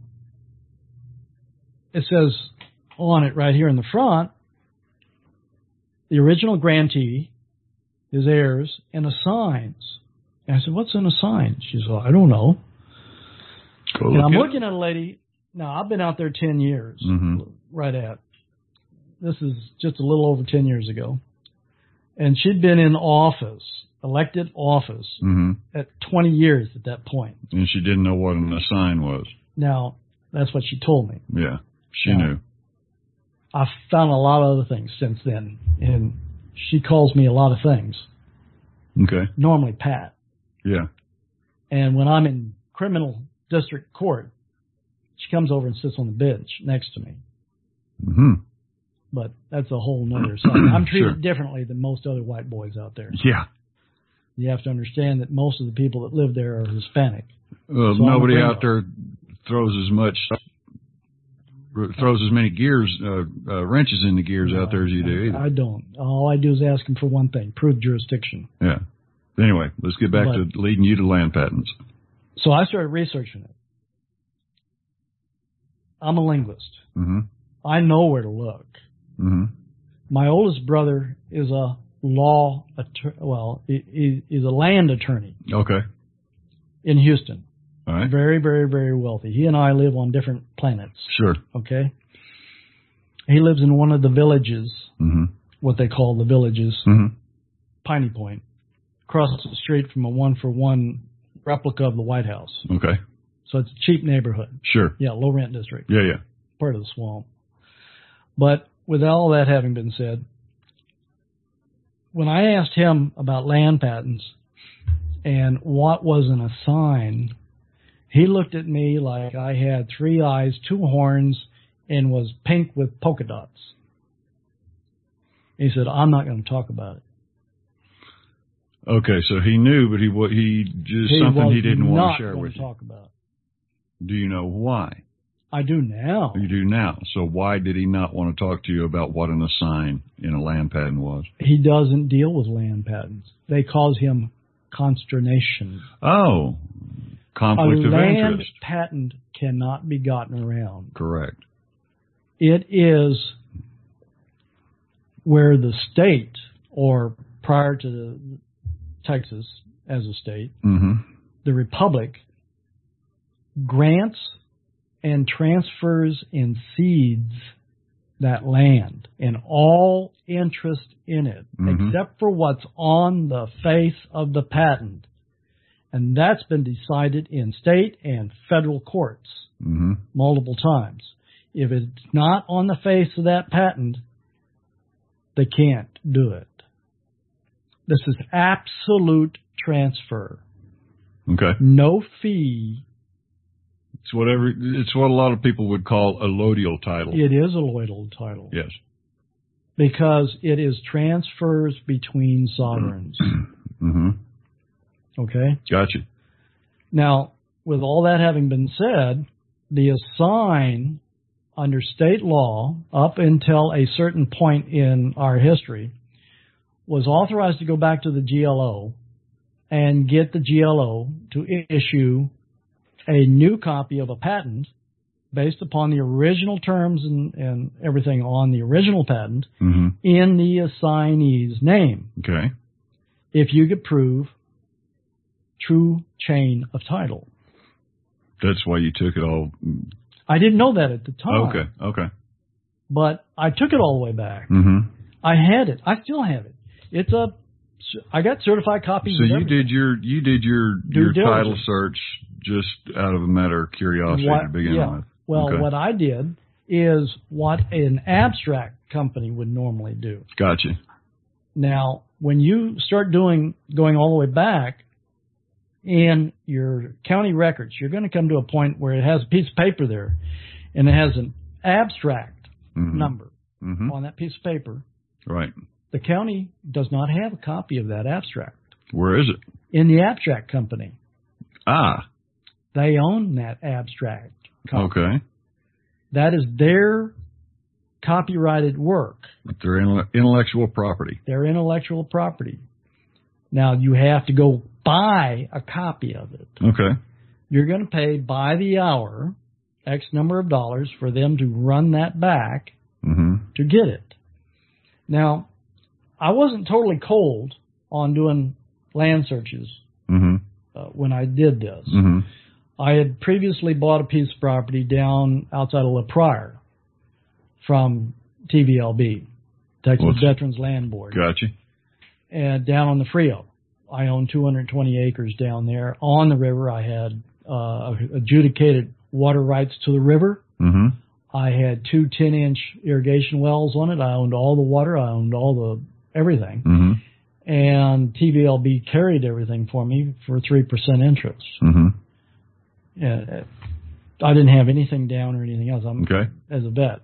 it says on it right here in the front, the original grantee, his heirs, and assigns. And I said, what's an assign? She said, well, I don't know. And I'm looking at a lady. Now, I've been out there 10 years, right at. This is just a little over 10 years ago. And she'd been in office, elected office, at 20 years at that point. And she didn't know what an assign was. Now, that's what she told me. Yeah, she knew. I've found a lot of other things since then, and she calls me a lot of things. Okay. Normally Pat. Yeah. And when I'm in criminal district court, she comes over and sits on the bench next to me. But that's a whole nother side. I'm treated differently than most other white boys out there. Yeah. You have to understand that most of the people that live there are Hispanic. So nobody out there throws as many gears, wrenches in the gears out there as you do either. I don't. All I do is ask them for one thing, prove jurisdiction. Yeah. Anyway, let's get back to leading you to land patents. So I started researching it. I'm a linguist. I know where to look. My oldest brother is a he's a land attorney. Okay. In Houston. All right. Very, very, very wealthy. He and I live on different planets. Sure. Okay. He lives in one of the villages, what they call the villages, Piney Point. across the street from a 1-for-1 replica of the White House. Okay. So it's a cheap neighborhood. Sure. Yeah, low rent district. Yeah. Part of the swamp. But with all that having been said, when I asked him about land patents and what was an assign, he looked at me like I had 3 eyes, 2 horns, and was pink with polka dots. He said, I'm not going to talk about it. Okay, so he knew, but he just something he didn't want to share with you. Talk about it. Do you know why? I do now. You do now. So why did he not want to talk to you about what an assign in a land patent was? He doesn't deal with land patents. They cause him consternation. Oh, conflict of interest. A land patent cannot be gotten around. Correct. It is where the state, or prior to Texas as a state, the republic grants and transfers and cedes that land and all interest in it, except for what's on the face of the patent. And that's been decided in state and federal courts multiple times. If it's not on the face of that patent, they can't do it. This is absolute transfer. Okay. No fee. It's what a lot of people would call a lodial title. It is a lodial title. Yes. Because it is transfers between sovereigns. Okay? Gotcha. Now, with all that having been said, the assign under state law up until a certain point in our history was authorized to go back to the GLO and get the GLO to issue a new copy of a patent based upon the original terms and everything on the original patent in the assignee's name. Okay. If you could prove true chain of title. That's why you took it all. I didn't know that at the time. Okay. But I took it all the way back. I had it. I still have it. I got certified copies. So of you did your title diligence. search just out of a matter of curiosity to begin with. Well, okay. What I did is what an abstract company would normally do. Gotcha. Now, when you start going all the way back in your county records, you're going to come to a point where it has a piece of paper there, and it has an abstract number on that piece of paper. Right. The county does not have a copy of that abstract. Where is it? In the abstract company. Ah. They own that abstract company. Okay. That is their copyrighted work. Their intellectual property. Their intellectual property. Now, you have to go buy a copy of it. Okay. You're going to pay by the hour X number of dollars for them to run that back to get it. Now, I wasn't totally cold on doing land searches when I did this. I had previously bought a piece of property down outside of La Pryor from TVLB, Texas Veterans Land Board. Gotcha. And down on the Frio. I own 220 acres down there. On the river, I had adjudicated water rights to the river. I had 2 10-inch irrigation wells on it. I owned all the water. I owned all the everything. And TVLB carried everything for me for 3% interest. I didn't have anything down or anything else. I'm as a vet.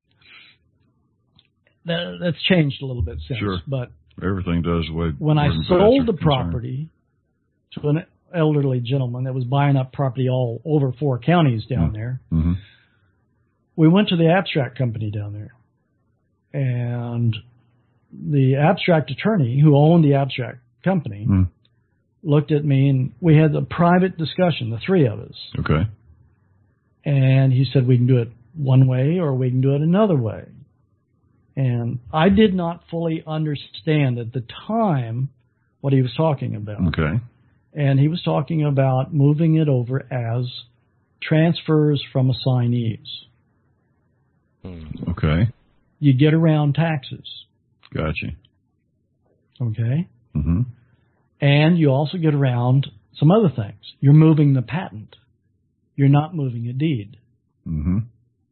That's changed a little bit since. Sure. But everything does. When I sold the property to an elderly gentleman that was buying up property all over 4 counties down there, we went to the abstract company down there. And the abstract attorney who owned the abstract company looked at me, and we had a private discussion, the 3 of us. Okay. And he said, we can do it one way or we can do it another way. And I did not fully understand at the time what he was talking about. Okay. And he was talking about moving it over as transfers from assignees. Okay. You get around taxes. Gotcha. Okay. And you also get around some other things. You're moving the patent. You're not moving a deed. Mm-hmm.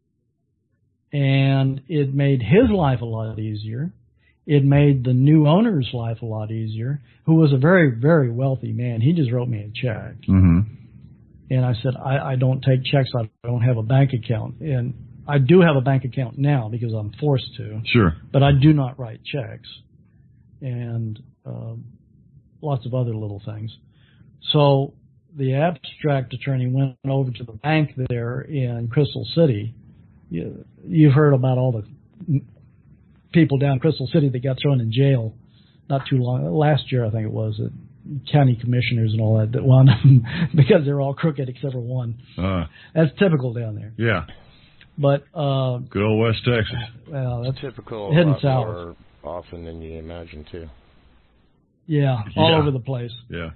And it made his life a lot easier. It made the new owner's life a lot easier, who was a very, very wealthy man. He just wrote me a check. Mm-hmm. And I said, I don't take checks. I don't have a bank account. And I do have a bank account now because I'm forced to. Sure. But I do not write checks. And lots of other little things. So the abstract attorney went over to the bank there in Crystal City. You've heard about all the people down Crystal City that got thrown in jail not too long. Last year, I think it was, county commissioners and all that wound up because they're all crooked except for one. That's typical down there. Yeah. But good old West Texas. Well, that's typical. Hidden More south. Often than you imagine, too. Yeah, all over the place. Yeah.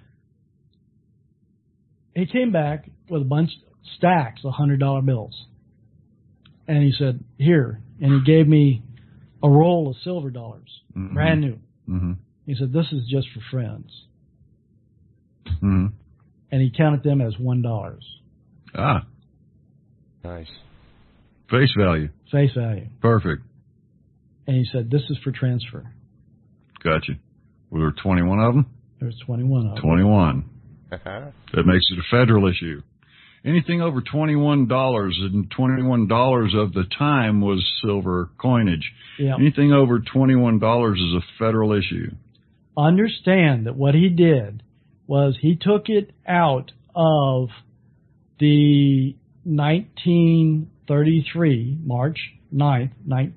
He came back with a bunch stacks of $100 bills, and he said, "Here," and he gave me a roll of silver dollars, mm-hmm. brand new. Mm-hmm. He said, "This is just for friends." Mm-hmm. And he counted them as $1. Ah. Nice. Face value. Face value. Perfect. And he said, "This is for transfer." Gotcha. Were there 21 of them? There's 21 of them. 21. That makes it a federal issue. Anything over $21, and $21 of the time was silver coinage. Yep. Anything over $21 is a federal issue. Understand that what he did was he took it out of the 1933, March 9th,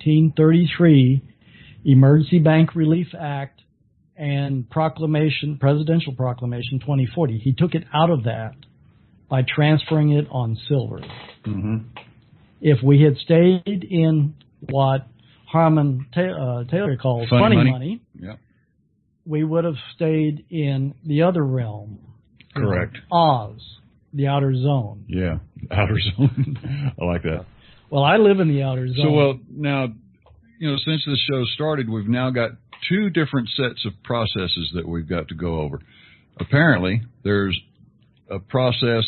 1933 Emergency Bank Relief Act and proclamation, Presidential Proclamation 2040. He took it out of that by transferring it on silver. Mm-hmm. If we had stayed in what Harmon Taylor calls funny money, yep. we would have stayed in the other realm. Correct. Oz, the outer zone. Yeah, outer zone. I like that. Well, I live in the outer zone. So, well, now, since this show started, we've now got two different sets of processes that we've got to go over. Apparently, there's a process.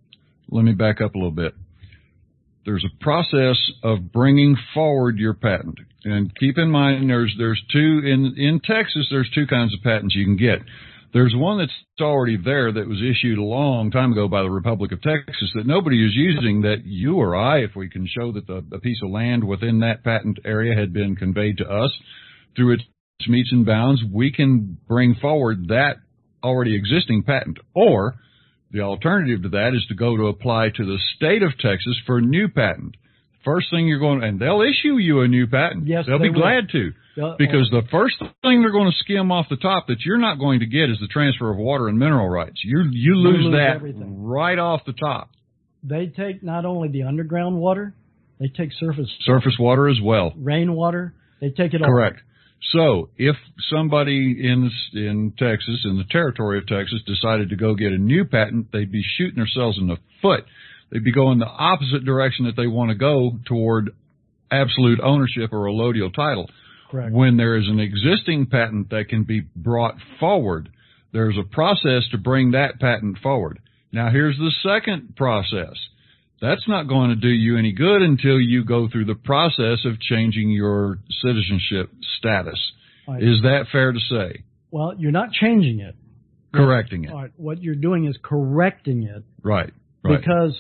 Let me back up a little bit. There's a process of bringing forward your patent. And keep in mind, there's two, in Texas, there's two kinds of patents you can get. There's one that's already there that was issued a long time ago by the Republic of Texas that nobody is using, that you or I, if we can show that a piece of land within that patent area had been conveyed to us through its meets and bounds, we can bring forward that already existing patent. Or the alternative to that is to go to apply to the state of Texas for a new patent. First thing you're going, and they'll issue you a new patent. Yes, they'll be glad to. Because the first thing they're going to skim off the top that you're not going to get is the transfer of water and mineral rights. You lose that everything right off the top. They take not only the underground water, they take surface water as well. Rainwater, they take it all. Correct. So if somebody in Texas, in the territory of Texas, decided to go get a new patent, they'd be shooting themselves in the foot. They'd be going the opposite direction that they want to go toward absolute ownership or allodial title. Correct. When there is an existing patent that can be brought forward, there's a process to bring that patent forward. Now, here's the second process. That's not going to do you any good until you go through the process of changing your citizenship status. Right. Is that fair to say? Well, you're not changing it. Correcting it. All right. What you're doing is correcting it. Right. Because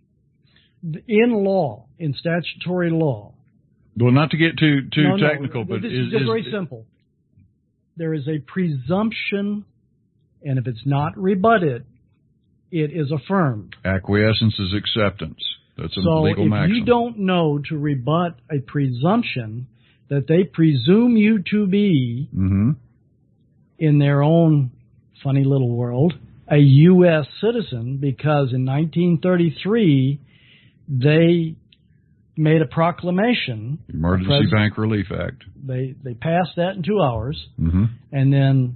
in law, in statutory law, well, not to get too technical, but this is just very simple. There is a presumption, and if it's not rebutted, it is affirmed. Acquiescence is acceptance. That's a legal maxim. So if you don't know to rebut a presumption that they presume you to be, in their own funny little world, a U.S. citizen, because in 1933 they made a proclamation. Emergency Bank Relief Act. They passed that in 2 hours, and then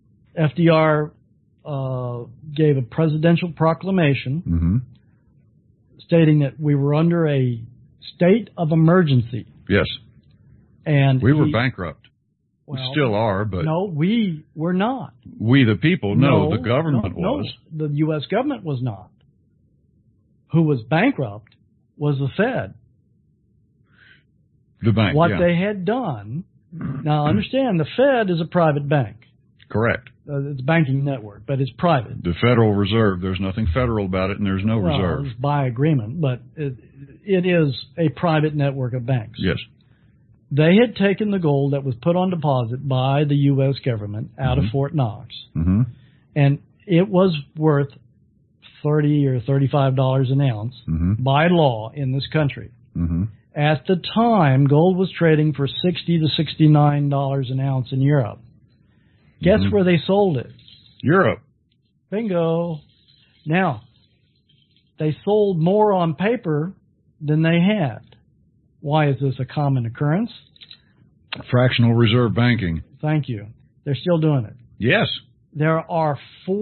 FDR gave a presidential proclamation stating that we were under a state of emergency. Yes. And we were bankrupt. Well, still are, but no, we were not. we the people, no, the government no, was. the U.S. government was not. Who was bankrupt was the Fed. The bank, What yeah. they had done. Now, understand, the Fed is a private bank. Correct. It's a banking network, but it's private. The Federal Reserve, there's nothing federal about it, and there's no Well, reserve. it's by agreement, but it is a private network of banks. Yes. They had taken the gold that was put on deposit by the U.S. government out of Fort Knox, and it was worth $30 or $35 an ounce by law in this country. At the time, gold was trading for $60 to $69 an ounce in Europe. Guess where they sold it? Europe. Bingo. Now, they sold more on paper than they had. Why is this a common occurrence? Fractional reserve banking. Thank you. They're still doing it. Yes. There are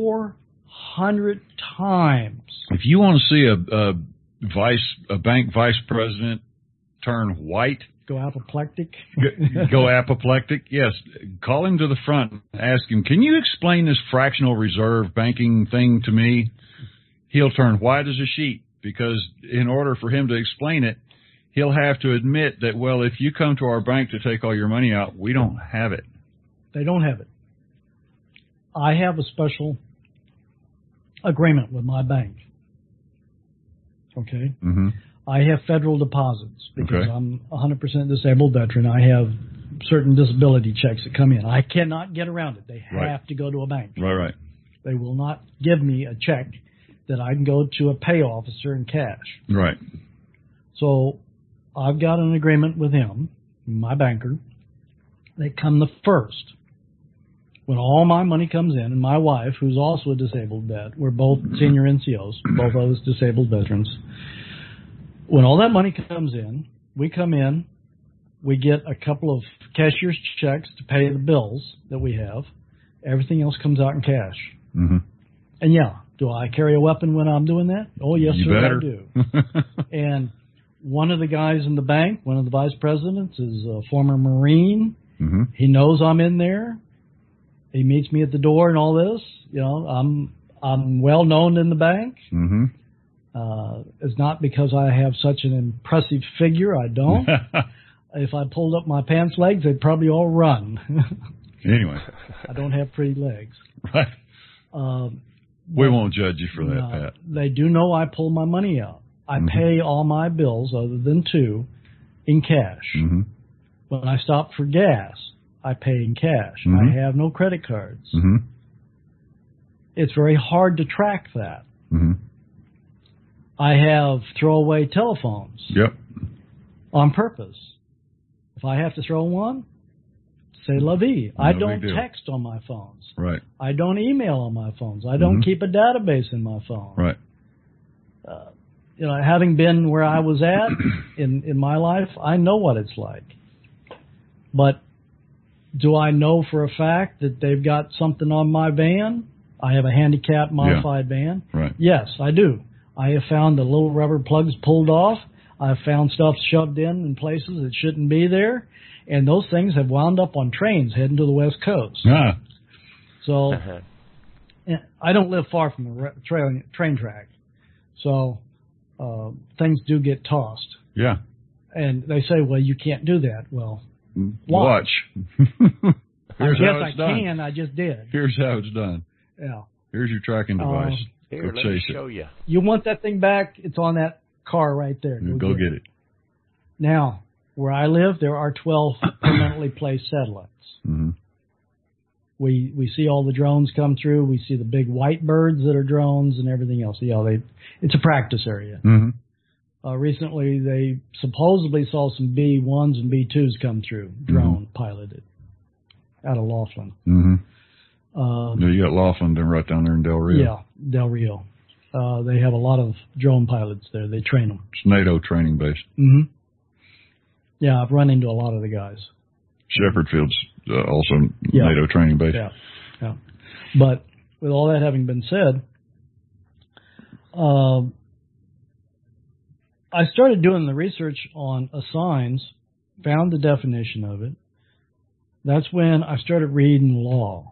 400 times. If you want to see a bank vice president turn white, Go apoplectic. go apoplectic, yes, call him to the front and ask him, can you explain this fractional reserve banking thing to me? He'll turn white as a sheet, because in order for him to explain it, he'll have to admit that, well, if you come to our bank to take all your money out, we don't have it. They don't have it. I have a special agreement with my bank. Okay? I have federal deposits because I'm a 100% disabled veteran. I have certain disability checks that come in. I cannot get around it. They have to go to a bank. Right. They will not give me a check that I can go to a pay officer in cash. Right. So I've got an agreement with him, my banker. They come the first. When all my money comes in, and my wife, who's also a disabled vet, we're both senior NCOs, both of us disabled veterans. When all that money comes in, we come in, we get a couple of cashier's checks to pay the bills that we have. Everything else comes out in cash. And yeah, do I carry a weapon when I'm doing that? Oh, yes, you sir, better. I do. And one of the guys in the bank, one of the vice presidents, is a former Marine. He knows I'm in there. He meets me at the door and all this. You know, I'm well known in the bank. It's not because I have such an impressive figure. I don't. If I pulled up my pants legs, they'd probably all run. Anyway. I don't have pretty legs. Right. We won't judge you for that, Pat. They do know I pull my money out. I pay all my bills, other than two, in cash. When I stop for gas, I pay in cash. I have no credit cards. It's very hard to track that. I have throwaway telephones. Yep. On purpose. If I have to throw one, say la vie. I don't text on my phones. Right. I don't email on my phones. I don't keep a database in my phone. Right. You know, having been where I was at in my life, I know what it's like. But do I know for a fact that they've got something on my van? I have a handicapped modified van. Right. Yes, I do. I have found the little rubber plugs pulled off. I've found stuff shoved in places that shouldn't be there. And those things have wound up on trains heading to the West Coast. So I don't live far from the train track. So things do get tossed. Yeah. And they say, well, you can't do that. Well, watch. I guess I can. I just did. Here's how it's done. Yeah. Here's your tracking device. Here, let me show you. You want that thing back? It's on that car right there. Go get it. Now, where I live, there are 12 permanently placed satellites. We see all the drones come through. We see the big white birds that are drones and everything else. It's a practice area. Recently, they supposedly saw some B-1s and B-2s come through, drone piloted, out of Laughlin. You got Laughlin right down there in Del Rio. Yeah, Del Rio. They have a lot of drone pilots there. They train them. It's NATO training base. Yeah, I've run into a lot of the guys. Shepherd Field's also NATO training base. Yeah. But with all that having been said, I started doing the research on assigns, found the definition of it, That's when I started reading law.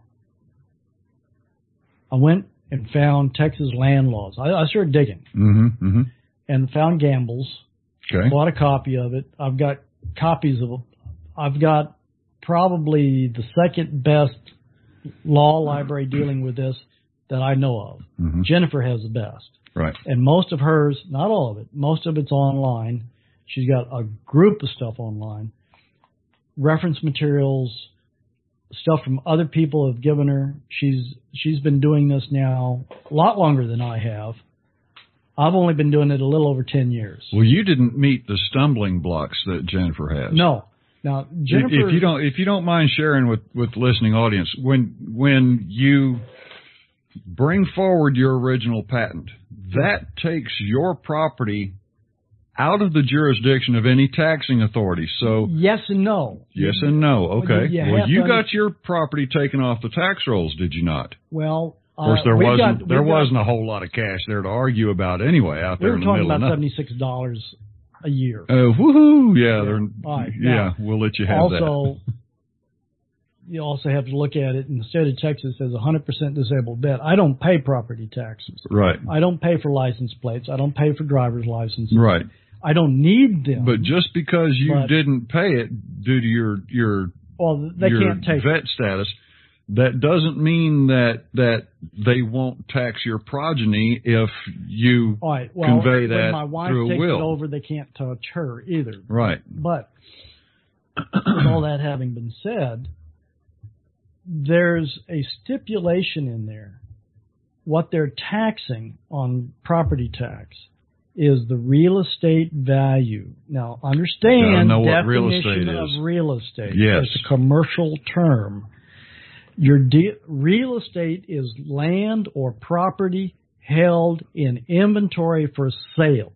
I went and found Texas land laws. I started digging and found Gamble's. Okay. Bought a copy of it. I've got copies of it. I've got probably the second best law library dealing with this that I know of. Jennifer has the best. Right. And most of hers, not all of it, most of it's online. She's got a group of stuff online. Reference materials, stuff from other people have given her. She's been doing this now a lot longer than I have. I've only been doing it a little over 10 years. Well, you didn't meet the stumbling blocks that Jennifer has. No. Now, Jennifer, if you don't mind sharing with the listening audience, when you bring forward your original patent, that takes your property out of the jurisdiction of any taxing authority. So yes and no. Yes and no. Okay. Well, you got your property taken off the tax rolls, did you not? Well, of course, there wasn't a whole lot of cash there to argue about anyway out there in the middle of nothing. We were talking about $76 a year. Oh, woohoo! Yeah, right. Yeah, we'll let you have that. You also have to look at it. In the state of Texas, as 100% disabled vet, I don't pay property taxes. Right. I don't pay for license plates. I don't pay for driver's licenses. Right. I don't need them. But just because you didn't pay it due to your can't take vet status, that doesn't mean that they won't tax your progeny if you convey that when my wife through a takes will. It over, they can't touch her either. Right. But all that having been said, there's a stipulation in there. What they're taxing on property tax is the real estate value. Now, understand the definition of real estate. Yes. It's a commercial term. Your real estate is land or property held in inventory for sale.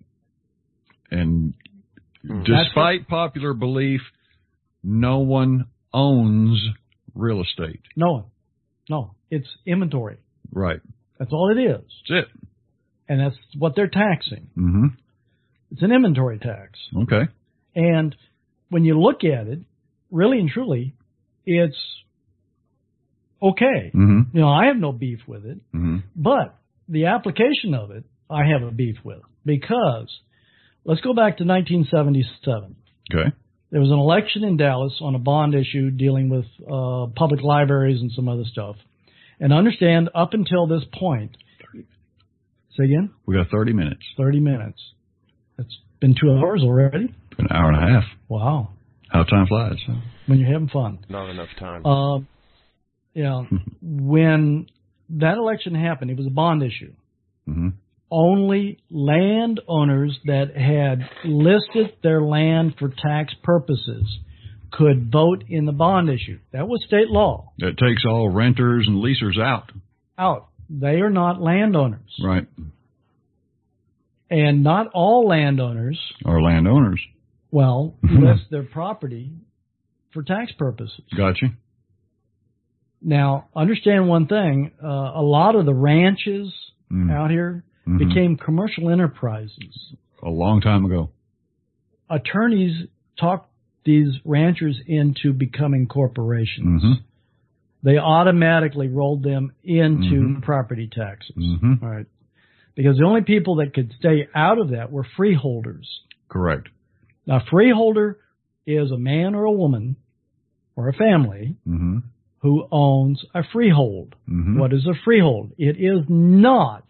And despite popular belief, no one owns real estate. No. It's inventory. Right. That's all it is. That's it. And that's what they're taxing. Mm-hmm. It's an inventory tax. Okay. And when you look at it, really and truly, it's okay. Mm-hmm. I have no beef with it. Mm-hmm. But the application of it, I have a beef with. Because, let's go back to 1977. Okay. There was an election in Dallas on a bond issue dealing with public libraries and some other stuff. And understand, up until this point, say again? We got 30 minutes. 30 minutes. It's been 2 hours already? An hour and a half. Wow. How time flies. When you're having fun. Not enough time. When that election happened, it was a bond issue. Mm-hmm. Only landowners that had listed their land for tax purposes could vote in the bond issue. That was state law. That takes all renters and leasers out. They are not landowners. Right. And not all landowners are landowners. List their property for tax purposes. Gotcha. Now, understand one thing. A lot of the ranches out here became commercial enterprises. A long time ago. Attorneys talked these ranchers into becoming corporations. Mm-hmm. They automatically rolled them into property taxes. Mm-hmm. All right. Because the only people that could stay out of that were freeholders. Correct. Now, freeholder is a man or a woman or a family who owns a freehold. Mm-hmm. What is a freehold? It is not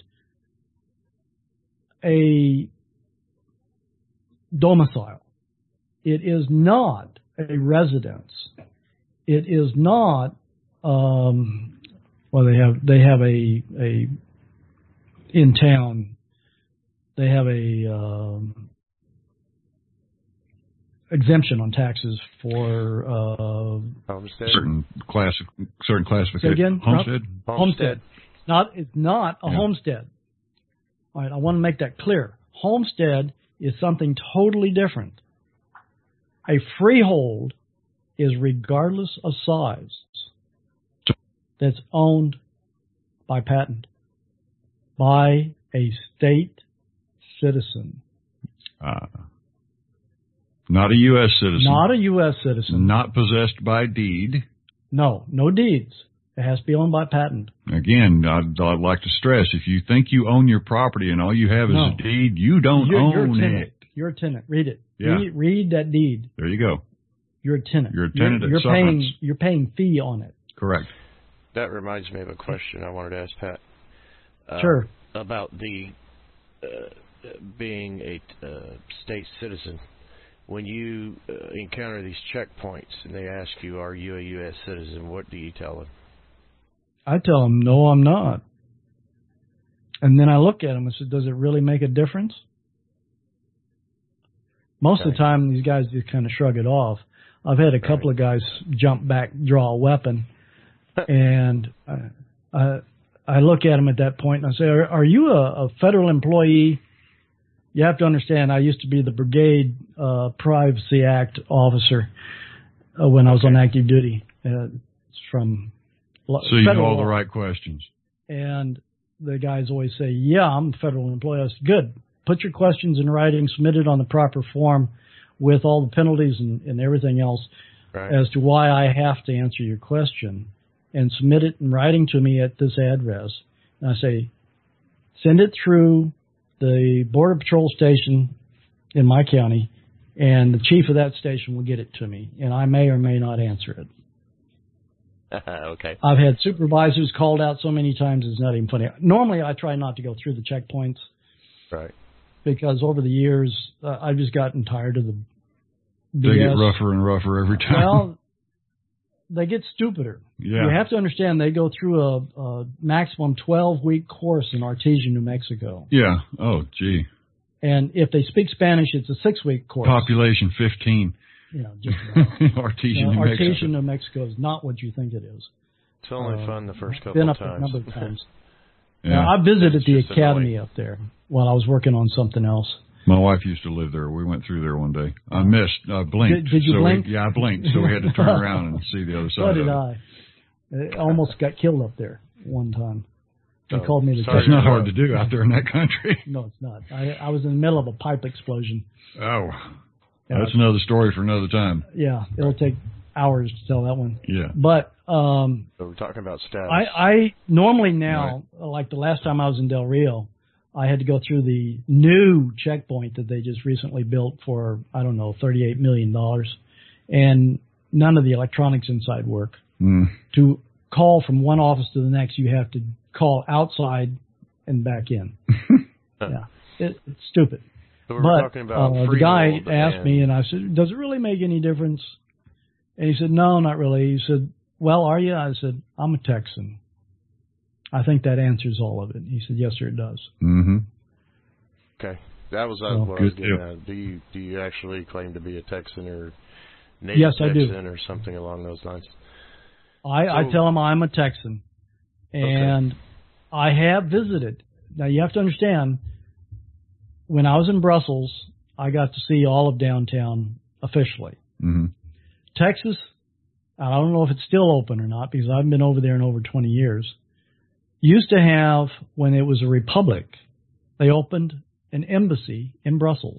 a domicile. It is not a residence. It is not. They have a in town. They have a exemption on taxes for homestead. certain classification. Say again? Homestead. It's not a homestead. All right, I want to make that clear. Homestead is something totally different. A freehold is regardless of size. That's owned by patent by a state citizen. Not a U.S. citizen. Not a U.S. citizen. Not possessed by deed. No deeds. It has to be owned by patent. Again, I'd like to stress, if you think you own your property and all you have is a deed, you don't own it. You're a tenant. Read it. Yeah. Read that deed. There you go. You're a tenant. You're a tenant at sufferance. You're paying fee on it. Correct. That reminds me of a question I wanted to ask Pat. Sure. About the being a state citizen. When you encounter these checkpoints and they ask you, are you a U.S. citizen, what do you tell them? I tell them, no, I'm not. And then I look at them and say, does it really make a difference? Most of the time, these guys just kind of shrug it off. I've had a couple of guys jump back, draw a weapon, and I look at them at that point and I say, are you a federal employee? You have to understand, I used to be the Brigade Privacy Act officer when I was on active duty. It's from so you know all the right questions. And the guys always say, yeah, I'm a federal employee. I said, good. Put your questions in writing, submit it on the proper form with all the penalties and everything else as to why I have to answer your question, and submit it in writing to me at this address. And I say, send it through the Border Patrol station in my county, and the chief of that station will get it to me, and I may or may not answer it. Okay. I've had supervisors called out so many times it's not even funny. Normally, I try not to go through the checkpoints. Right. Because over the years, I've just gotten tired of the BS. They get rougher and rougher every time. Well, they get stupider. Yeah. You have to understand they go through a maximum 12-week course in Artesia, New Mexico. Yeah. Oh, gee. And if they speak Spanish, it's a 6-week course. Population 15. Just Artesia, New Mexico is not what you think it is. It's only fun the first couple been of up times. a number of times. Yeah. Now, I visited the academy annoying. up there while I was working on something else. My wife used to live there. We went through there one day. I blinked. Did you blink? I blinked, so we had to turn around and see the other side. So did of I. I almost got killed up there one time. They called me the It's not hard to do out there in that country. No, it's not. I was in the middle of a pipe explosion. Oh, that's another story for another time. Yeah, it'll take hours to tell that one. Yeah. But so we're talking about status. I normally now, like the last time I was in Del Rio, I had to go through the new checkpoint that they just recently built for, I don't know, $38 million. And none of the electronics inside work. To call from one office to the next, you have to call outside and back in. It's stupid. So we're talking about the guy asked me, and I said, does it really make any difference? And he said, no, not really. He said, well, are you? I said, I'm a Texan. I think that answers all of it. He said, yes, sir, it does. Mm-hmm. Okay. That was what I was getting at. Do you actually claim to be a Texan or native yes, I Texan do. or something along those lines? I tell him I'm a Texan. And I have visited. Now, you have to understand, when I was in Brussels, I got to see all of downtown officially. Mm-hmm. Texas, I don't know if it's still open or not because I've been over there in over 20 years, used to have, when it was a republic, they opened an embassy in Brussels,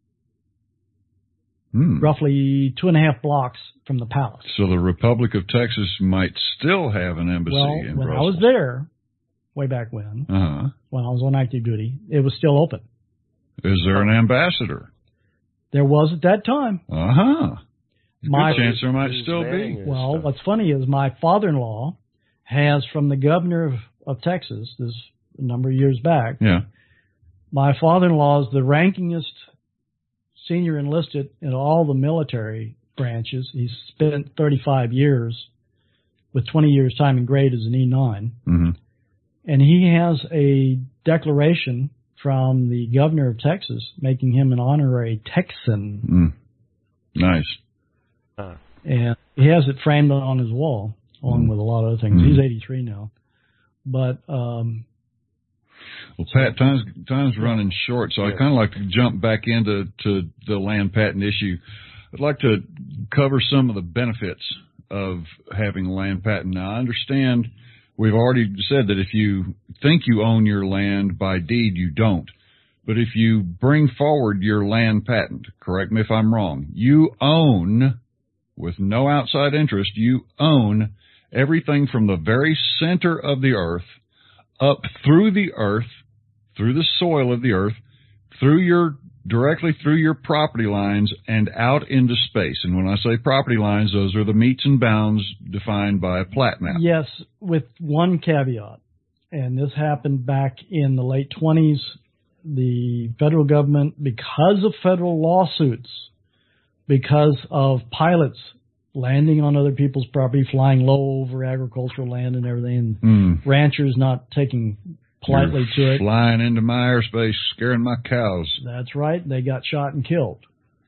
roughly 2.5 blocks from the palace. So the Republic of Texas might still have an embassy in Brussels. When I was there, way back when I was on active duty, it was still open. Is there an ambassador? There was at that time. Good chance there might still be. Well, what's funny is my father-in-law has, from the governor of Texas, this a number of years back, my father-in-law is the rankingest senior enlisted in all the military branches. He's spent 35 years with 20 years time and grade as an E9. Mm-hmm. And he has a declaration from the governor of Texas making him an honorary Texan. Nice. And he has it framed on his wall, along with a lot of other things. He's 83 now. But, well, Pat, time's running short, so I'd kind of like to jump back into the land patent issue. I'd like to cover some of the benefits of having a land patent. Now, I understand we've already said that if you think you own your land by deed, you don't. But if you bring forward your land patent, correct me if I'm wrong, you own, with no outside interest, you own everything from the very center of the earth up through the earth, through the soil of the earth, directly through your property lines and out into space. And when I say property lines, those are the metes and bounds defined by a plat map. Yes, with one caveat. And this happened back in the late 20s. The federal government, because of federal lawsuits, because of pilots landing on other people's property, flying low over agricultural land and everything, and ranchers not taking politely to it. Flying into my airspace, scaring my cows. That's right. They got shot and killed.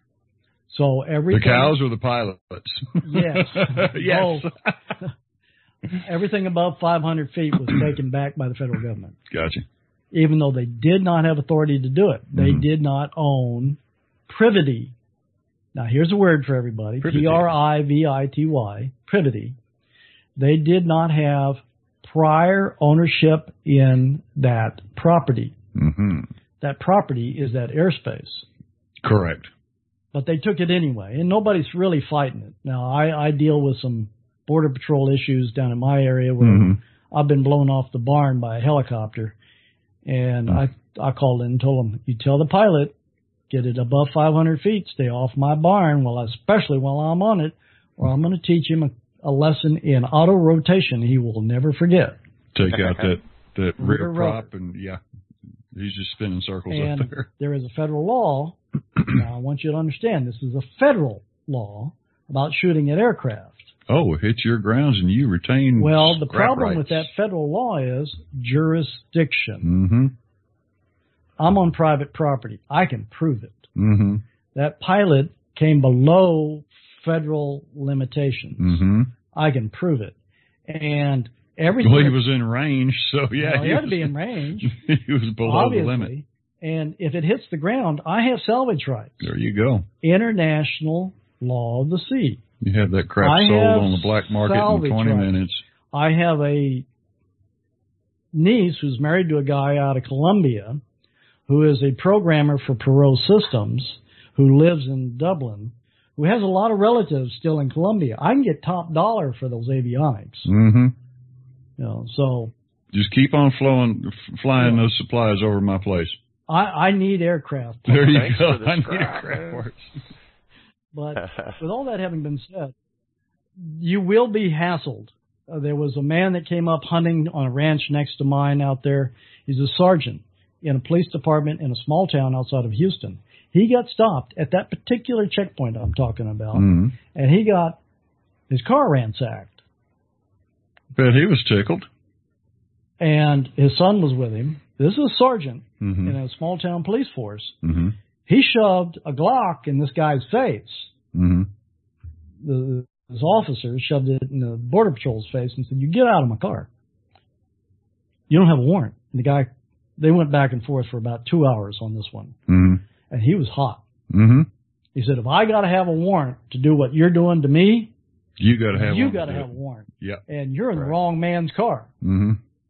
So everything. The cows or the pilots? Yes. Yes. Everything above 500 feet was taken back by the federal government. Gotcha. Even though they did not have authority to do it. They did not own privity. Now, here's a word for everybody. Privity. Privity. Privity. They did not have prior ownership in that property. Mm-hmm. That property is that airspace. Correct. But they took it anyway, and nobody's really fighting it. Now, I deal with some Border Patrol issues down in my area where I've been blown off the barn by a helicopter. And I called in and told them, you tell the pilot, get it above 500 feet, stay off my barn, especially while I'm on it, or I'm going to teach him a lesson in auto rotation he will never forget. Take out that rear prop, and he's just spinning circles and up there. There is a federal law. Now, I want you to understand, this is a federal law about shooting at aircraft. Oh, it hits your grounds and you retain Well, the problem rights. with that federal law is jurisdiction. Mm-hmm. I'm on private property. I can prove it. Mm-hmm. That pilot came below federal limitations. Mm-hmm. I can prove it. And everything... Well, he was in range, so he had to be in range. He was below obviously, the limit. And if it hits the ground, I have salvage rights. There you go. International law of the sea. You have that crap sold on the black market in 20 minutes. I have a niece who's married to a guy out of Colombia who is a programmer for Perot Systems, who lives in Dublin, who has a lot of relatives still in Colombia. I can get top dollar for those avionics. Mm-hmm. So just keep on flying those supplies over my place. I need aircraft parts. There you go. I need aircraft parts. But with all that having been said, you will be hassled. There was a man that came up hunting on a ranch next to mine out there. He's a sergeant in a police department in a small town outside of Houston. He got stopped at that particular checkpoint I'm talking about, and he got his car ransacked. Bet he was tickled. And his son was with him. This is a sergeant in a small town police force. Mm-hmm. He shoved a Glock in this guy's face. Mm-hmm. This officer shoved it in the Border Patrol's face and said, "You get out of my car. You don't have a warrant." And the guy, they went back and forth for about 2 hours on this one. Mm-hmm. And he was hot. Mm-hmm. He said, "If I got to have a warrant to do what you're doing to me, you got to have a warrant. Yeah. And you're in the wrong man's car." Mm-hmm.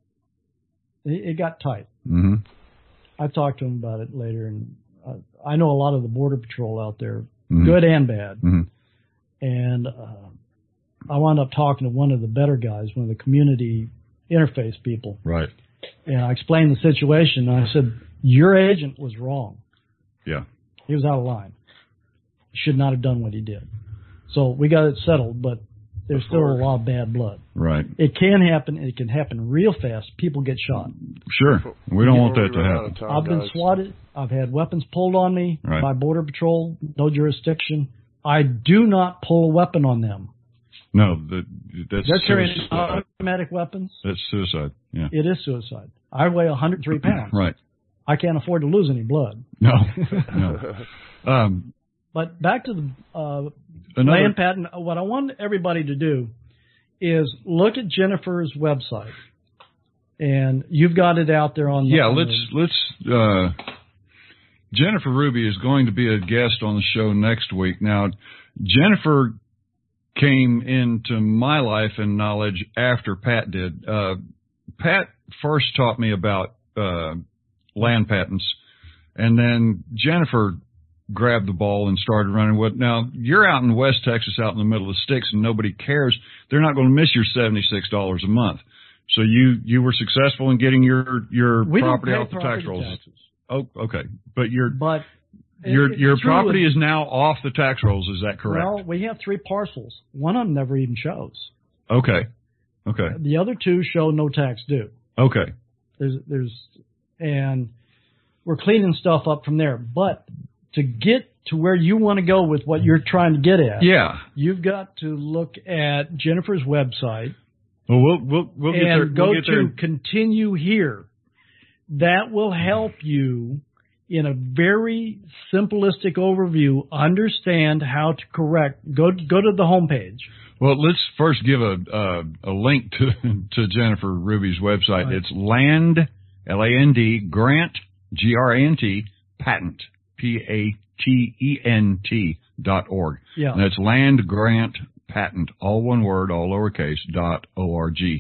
It got tight. Mm-hmm. I talked to him about it later, and I know a lot of the Border Patrol out there, good and bad. Mm-hmm. And I wound up talking to one of the better guys, one of the community interface people. Right. And I explained the situation, and I said, "Your agent was wrong. Yeah. He was out of line. He should not have done what he did." So we got it settled, but there's still a lot of bad blood. Right. It can happen. It can happen real fast. People get shot. Sure. We don't want that to happen. I've been swatted. I've had weapons pulled on me by Border Patrol. No jurisdiction. I do not pull a weapon on them. No, that's carrying automatic weapons. That's suicide. Yeah. It is suicide. I weigh 103 pounds. Right. I can't afford to lose any blood. No. No. But back to the land patent. What I want everybody to do is look at Jennifer's website, and you've got it out there on. Let's. Jennifer Ruby is going to be a guest on the show next week. Now, Jennifer came into my life and knowledge after Pat did. Pat first taught me about land patents And then Jennifer grabbed the ball and started running with. Now, you're out in West Texas, out in the middle of the sticks, and nobody cares. They're not going to miss your $76 a month. So you were successful in getting your property off the tax rolls. Taxes. Oh, okay. But your it's property is now off the tax rolls. Is that correct? Well, we have 3 parcels. One of them never even shows. Okay. The other 2 show no tax due. Okay. And we're cleaning stuff up from there. But to get to where you want to go with what you're trying to get at, you've got to look at Jennifer's website. Well, we'll get there. And go to Continue Here. That will help you in a very simplistic overview understand how to correct. Go to the homepage. Well, let's first give a link to Jennifer Ruby's website. Right. It's Land, L-A-N-D, Grant, G-R-A-N-T, Patent, Patent.org. Yeah. And that's Land Grant Patent, all one word, all lowercase, .org.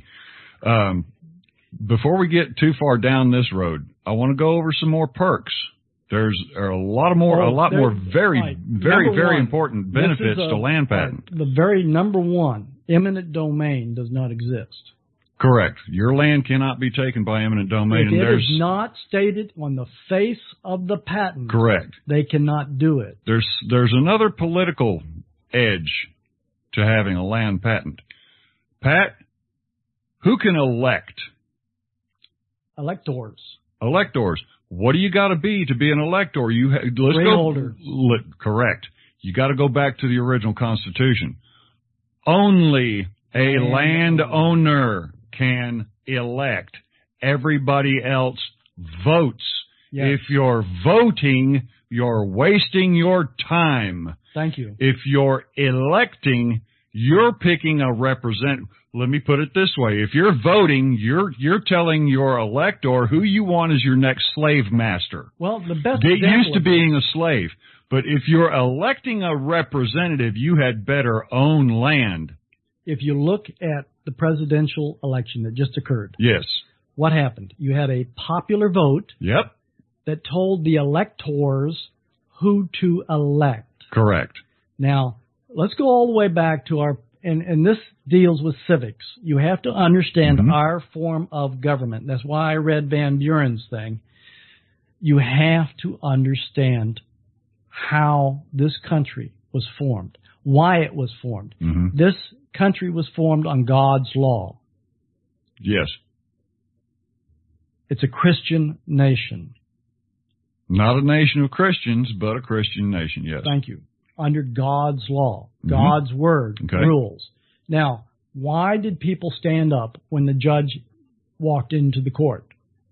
Before we get too far down this road, I want to go over some more perks. There's a lot more very important benefits to land patent. The very number one, eminent domain does not exist. Correct. Your land cannot be taken by eminent domain. If it is not stated on the face of the patent, correct, they cannot do it. There's another political edge to having a land patent. Pat, who can elect? Electors. What do you got to be an elector? Freeholders. Correct. You got to go back to the original Constitution. Only a landowner can elect. Everybody else votes. Yes. If you're voting, you're wasting your time. Thank you. If you're electing, you're picking a representative. Let me put it this way. If you're voting, you're telling your elector who you want as your next slave master. Well, the best Get used to being a slave. But if you're electing a representative, you had better own land. If you look at the presidential election that just occurred. Yes. What happened? You had a popular vote. Yep. That told the electors who to elect. Correct. Now, let's go all the way back to and this deals with civics. You have to understand our form of government. That's why I read Van Buren's thing. You have to understand how this country was formed, why it was formed. Mm-hmm. This country was formed on God's law. Yes. It's a Christian nation. Not a nation of Christians, but a Christian nation, yes. Thank you. Under God's law, God's word, rules. Now, why did people stand up when the judge walked into the court?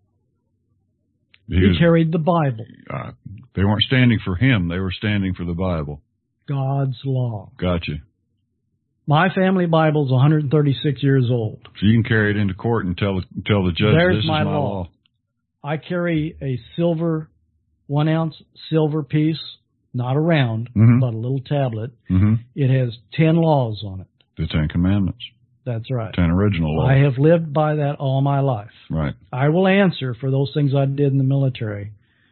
He carried the Bible. They weren't standing for him. They were standing for the Bible. God's law. Gotcha. My family Bible is 136 years old. So you can carry it into court and tell the judge, this is my law. I carry a 1 ounce silver piece, not a round, but a little tablet. Mm-hmm. It has 10 laws on it. The 10 Commandments. That's right. 10 original laws. I have lived by that all my life. Right. I will answer for those things I did in the military.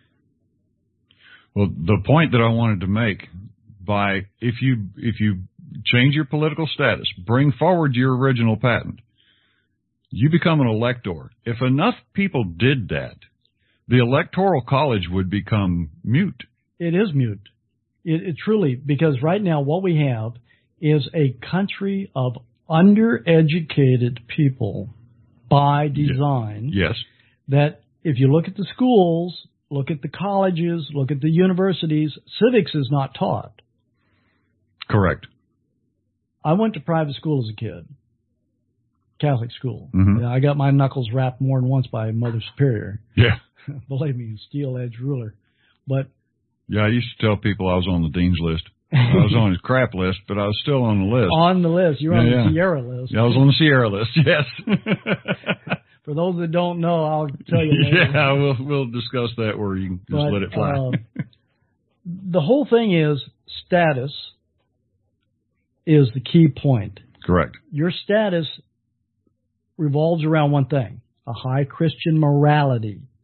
Well, the point that I wanted to make if you change your political status, bring forward your original patent, you become an elector. If enough people did that, the Electoral College would become mute. It is mute. It truly, because right now what we have is a country of undereducated people by design. Yes. That if you look at the schools, look at the colleges, look at the universities, civics is not taught. Correct. I went to private school as a kid, Catholic school. Mm-hmm. I got my knuckles rapped more than once by a Mother Superior. Yeah. Believe me, steel-edged ruler. But yeah, I used to tell people I was on the dean's list. I was on his crap list, but I was still on the list. On the list. You're on the Sierra list. Yeah, I was on the Sierra list, yes. For those that don't know, I'll tell you later. Yeah, we'll discuss that where you can just let it fly. The whole thing is status is the key point. Correct. Your status revolves around one thing, a high Christian morality.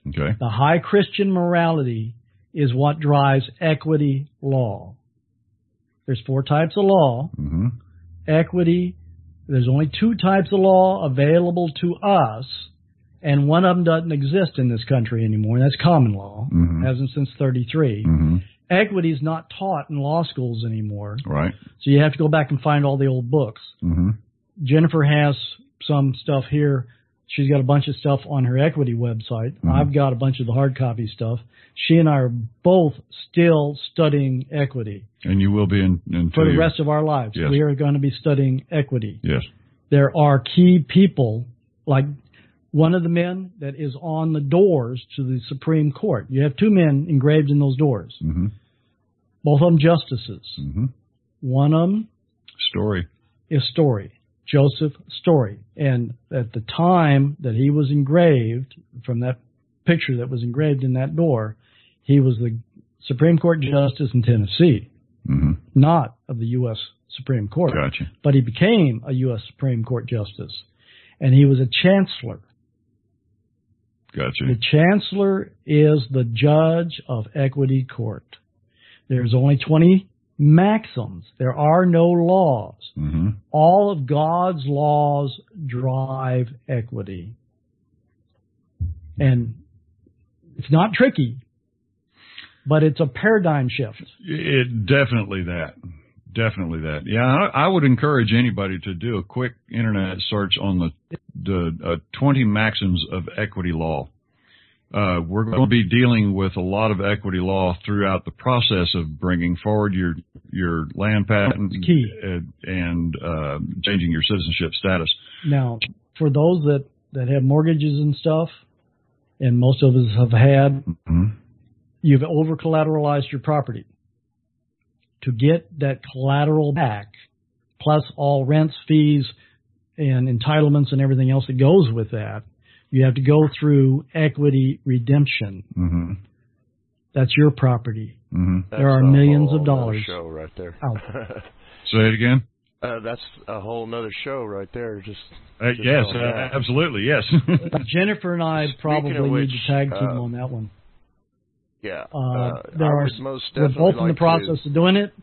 Okay. The high Christian morality is what drives equity law. There's 4 types of law. Mm-hmm. Equity, there's only 2 types of law available to us, and one of them doesn't exist in this country anymore, and that's common law. Mm-hmm. Hasn't since 33. Mm-hmm. Equity is not taught in law schools anymore. Right. So you have to go back and find all the old books. Mm-hmm. Jennifer has some stuff here. She's got a bunch of stuff on her equity website. Mm-hmm. I've got a bunch of the hard copy stuff. She and I are both still studying equity. And you will be for the rest of our lives. Yes. We are going to be studying equity. Yes. There are key people, like one of the men that is on the doors to the Supreme Court. You have 2 men engraved in those doors. Mm-hmm. Both of them justices. Mm-hmm. One of them Story. is Story, Joseph Story. And at the time that he was engraved, from that picture that was engraved in that door, he was the Supreme Court Justice in Tennessee, Mm-hmm. not of the U.S. Supreme Court. Gotcha. But he became a U.S. Supreme Court Justice, and he was a chancellor. Gotcha. The chancellor is the judge of equity court. There's only 20 maxims. There are no laws. Mm-hmm. All of God's laws drive equity. And it's not tricky, but it's a paradigm shift. It definitely that. Yeah, I would encourage anybody to do a quick internet search on the 20 maxims of equity law. We're going to be dealing with a lot of equity law throughout the process of bringing forward your land patent Key. and changing your citizenship status. Now, for those that have mortgages and stuff, and most of us have had, Mm-hmm. you've over-collateralized your property. To get that collateral back, plus all rents, fees, and entitlements and everything else that goes with that, you have to go through equity redemption. Mm-hmm. That's your property. Mm-hmm. There are millions of dollars show right there. out. Say it again. That's a whole nother show right there. Just Yes, on that. absolutely, yes. Jennifer and I probably Speaking of which, need to tag team on that one. Yeah. We're both in the process of doing it,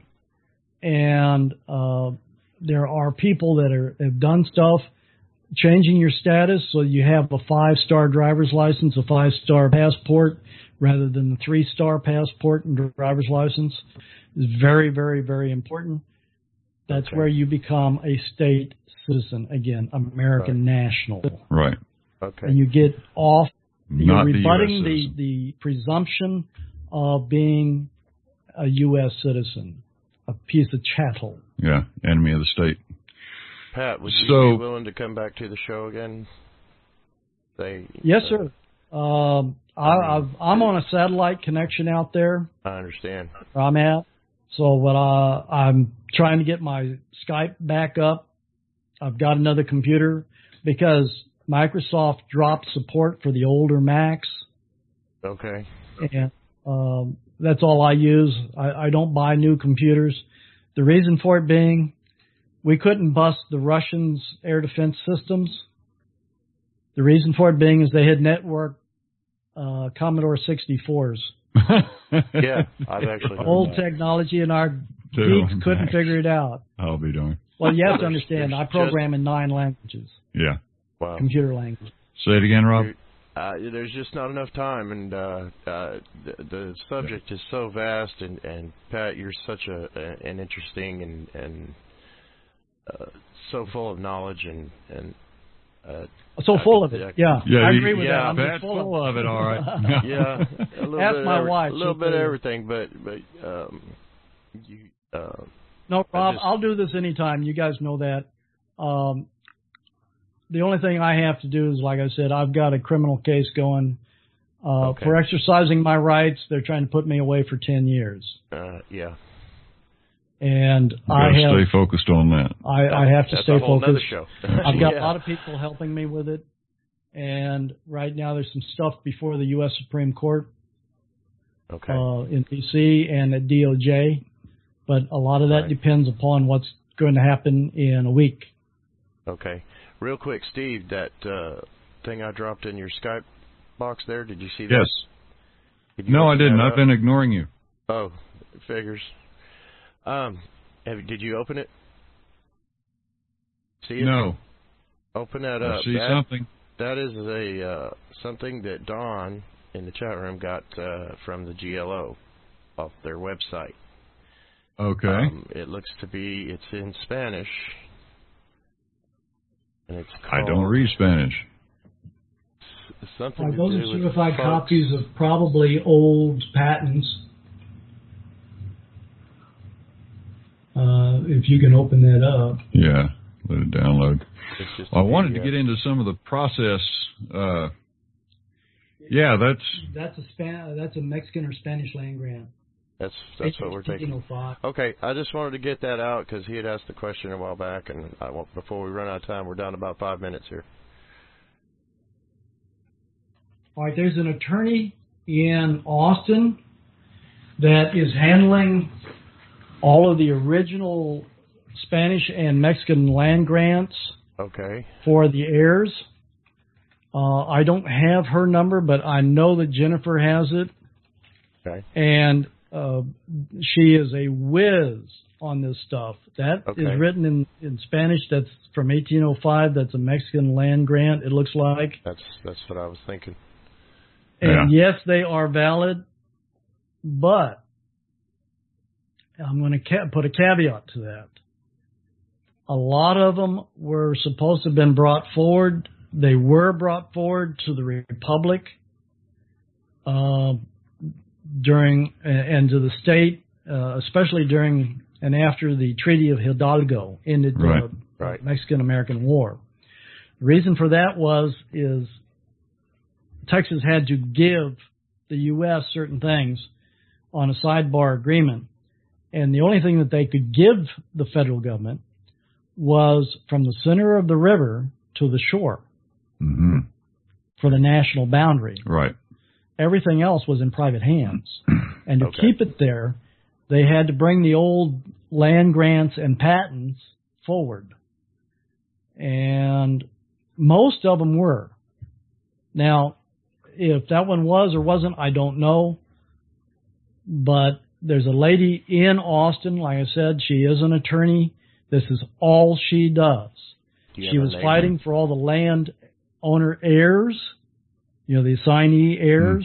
and there are people that have done stuff, changing your status so you have a 5-star driver's license, a 5-star passport, rather than the 3-star passport and driver's license. Is very, very, very important. That's Okay. where you become a state citizen again, American national, Right. Okay. and you get off. You're Not rebutting the U.S. citizen. the presumption of being a U.S. citizen, a piece of chattel. Yeah, enemy of the state. Pat, would you So- be willing to come back to the show again? Yes, sir. I'm on a satellite connection out there I understand. where I'm at, so I'm trying to get my Skype back up. I've got another computer because Microsoft dropped support for the older Macs, Okay. and that's all I use. I don't buy new computers. The reason for it being, we couldn't bust the Russians' air defense systems. The reason for it being is they had networked Commodore 64s. Yeah, I've actually heard Old that. technology, and our Two geeks couldn't Macs. figure it out. I'll be darned. Well, you have to understand, There's I program in 9 languages, Yeah. Wow. computer language. Say it again, Rob. There's just not enough time, and the subject is so vast, and Pat, you're such an interesting and so full of knowledge and So full of it, yeah. Yeah, I you- agree with yeah, that. I'm Pat's just full of it, all right. yeah, a little Ask bit my of wife, a little she'll bit of tell you. everything, but you No, Rob, just- I'll do this anytime. You guys know that. The only thing I have to do is, like I said, I've got a criminal case going. Okay. For exercising my rights, they're trying to put me away for 10 years. yeah. And Gotta stay focused on that. I have to That's stay a whole nother focused. show. I've got Yeah. a lot of people helping me with it. And right now there's some stuff before the U.S. Supreme Court Okay. in D.C. and at DOJ. But a lot of that Right. depends upon what's going to happen in a week. Okay. Real quick, Steve, that thing I dropped in your Skype box there? Did you see that? Yes. No, I didn't. I've been ignoring you. Oh, figures. Did you open it? See it? No. Open that up. I see something. That is a something that Don in the chat room got from the GLO off their website. Okay. It looks to be, it's in Spanish. And it's called, I don't read Spanish. Something those to are do with certified folks. copies of probably old patents. If you can open that up. Yeah, let it download. It's just I wanted to get into some of the process. Yeah, that's a Mexican or Spanish land grant. That's what we're taking. 1805. Okay, I just wanted to get that out because he had asked the question a while back, and before we run out of time, we're down to about 5 minutes here. All right, there's an attorney in Austin that is handling all of the original Spanish and Mexican land grants. Okay. For the heirs. I don't have her number, but I know that Jennifer has it. Okay. And she is a whiz on this stuff. That is written in Spanish. That's from 1805. That's a Mexican land grant, it looks like. That's what I was thinking. And yes, they are valid, but I'm going to put a caveat to that. A lot of them were supposed to have been brought forward. They were brought forward to the Republic during and to the state, especially during and after the Treaty of Hidalgo ended the Mexican-American War. The reason for that is Texas had to give the U.S. certain things on a sidebar agreement, and the only thing that they could give the federal government was from the center of the river to the shore for the national boundary. Right. Everything else was in private hands. And to keep it there, they had to bring the old land grants and patents forward. And most of them were. Now, if that one was or wasn't, I don't know. But there's a lady in Austin, like I said, she is an attorney. This is all she does. She was fighting for all the land owner heirs, the assignee heirs,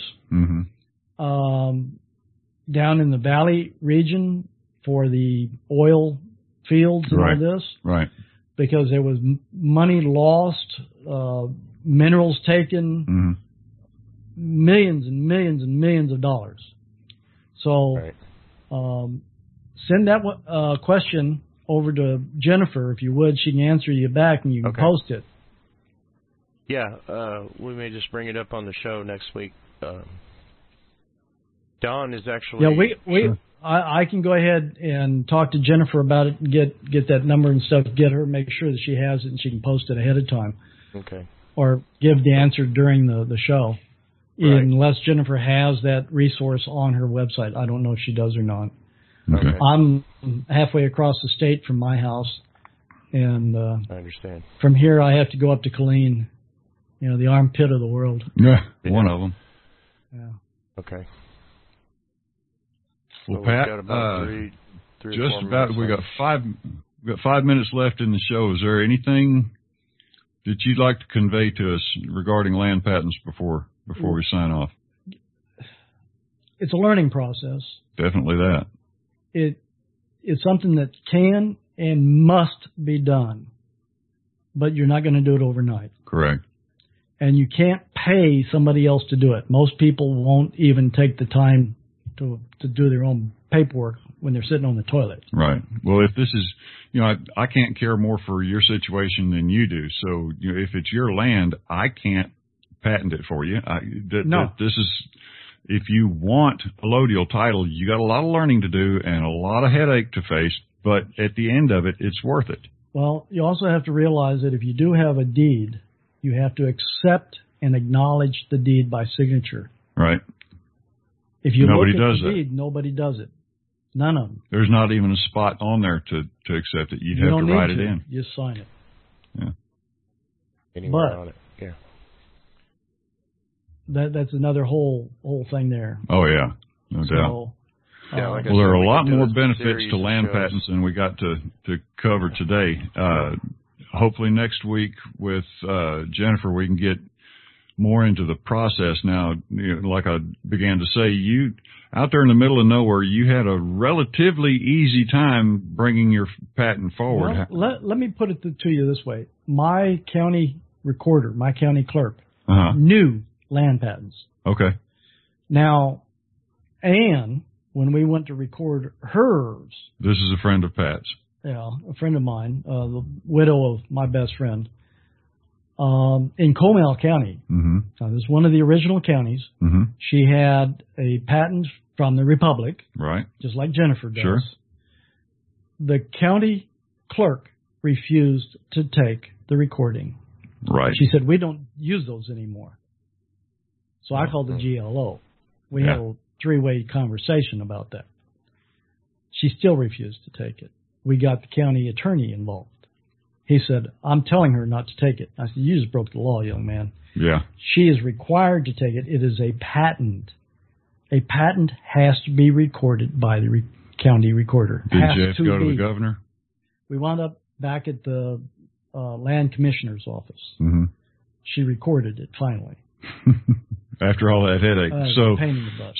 down in the Valley region for the oil fields and all this. Right. Because there was money lost, minerals taken, millions and millions and millions of dollars. So send that question over to Jennifer, if you would. She can answer you back, and you can post it. Yeah, we may just bring it up on the show next week. Don is actually... Yeah, I can go ahead and talk to Jennifer about it and get that number and stuff, make sure that she has it, and she can post it ahead of time. Okay. Or give the answer during the show. Right. Unless Jennifer has that resource on her website. I don't know if she does or not. Okay. I'm halfway across the state from my house, and I understand. From here I have to go up to Killeen, the armpit of the world. Yeah, one of them. Yeah. Okay. Well, Pat, got about just about. We got 5 minutes left in the show. Is there anything that you'd like to convey to us regarding land patents before we sign off? It's a learning process. Definitely that. It's something that can and must be done, but you're not going to do it overnight. Correct. And you can't pay somebody else to do it. Most people won't even take the time to do their own paperwork when they're sitting on the toilet. Right. Well, if this is, I can't care more for your situation than you do. So, if it's your land, I can't patent it for you. No. This is, if you want a allodial title, you got a lot of learning to do and a lot of headache to face, but at the end of it, it's worth it. Well, you also have to realize that if you do have a deed, you have to accept and acknowledge the deed by signature. Right. If you look at the deed, nobody does it. None of them. There's not even a spot on there to accept it. You'd have to write it in. You just sign it. Yeah. Anywhere on it. Yeah. that's another whole thing there. Oh yeah, no doubt. So, Yeah, like I Well, there said, are a we lot could do more a benefits series to of land shows. patents than we got to cover today. Hopefully next week with Jennifer, we can get more into the process. Now, like I began to say, you out there in the middle of nowhere, you had a relatively easy time bringing your patent forward. Well, let me put it to you this way. My county recorder, my county clerk, knew land patents. Okay. Now, Anne, when we went to record hers, this is a friend of Pat's. Yeah, a friend of mine, the widow of my best friend, in Comal County. Mm-hmm. Now, this is one of the original counties. Mm-hmm. She had a patent from the Republic, Right. just like Jennifer does. Sure. The county clerk refused to take the recording. Right. She said, we don't use those anymore. So I called the GLO. We had a three-way conversation about that. She still refused to take it. We got the county attorney involved. He said, I'm telling her not to take it. I said, you just broke the law, young man. Yeah. She is required to take it. It is a patent. A patent has to be recorded by the county recorder. Did you have to go to the governor? We wound up back at the land commissioner's office. Mm-hmm. She recorded it finally. After all that headache. Pain in the butt.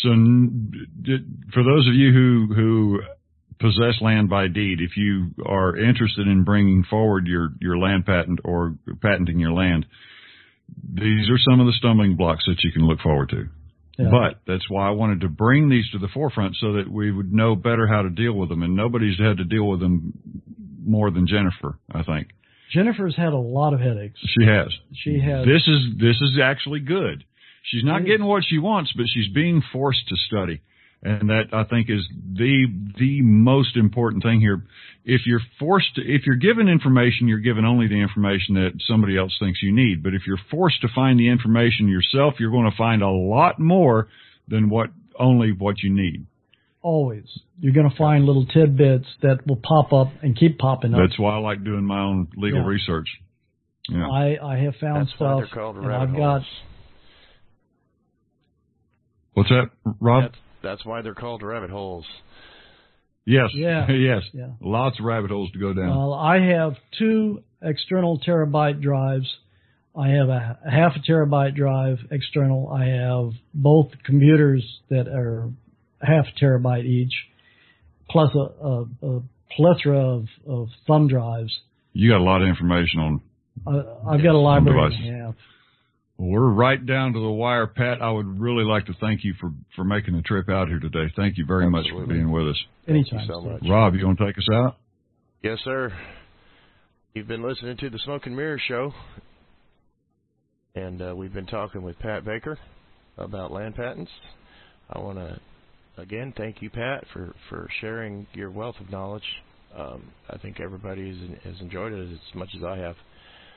For those of you who possess land by deed, if you are interested in bringing forward your land patent or patenting your land, these are some of the stumbling blocks that you can look forward to. Yeah. But that's why I wanted to bring these to the forefront so that we would know better how to deal with them. And nobody's had to deal with them more than Jennifer, I think. Jennifer's had a lot of headaches. She has. She has. This is actually good. She's not getting what she wants, but she's being forced to study. And that, I think, is the most important thing here. If you're given information, you're given only the information that somebody else thinks you need. But if you're forced to find the information yourself, you're going to find a lot more than only what you need. Always. You're going to find little tidbits that will pop up and keep popping up. That's why I like doing my own legal research. Yeah. I have found stuff. Why they're called and rabbit I've holes. What's that, Rob? That's why they're called rabbit holes. Yes. Yeah. Yes. Yeah. Lots of rabbit holes to go down. Well, I have 2 external terabyte drives. I have a half a terabyte drive external. I have both computers that are half a terabyte each, plus a plethora of thumb drives. You got a lot of information on. I've got a library devices. and a half. We're right down to the wire, Pat. I would really like to thank you for making the trip out here today. Thank you very much for being with us. Anytime. Thank you so much. Rob, you want to take us out? Yes, sir. You've been listening to the Smoke and Mirror Show, and we've been talking with Pat Baker about land patents. I want to, again, thank you, Pat, for sharing your wealth of knowledge. I think everybody has enjoyed it as much as I have.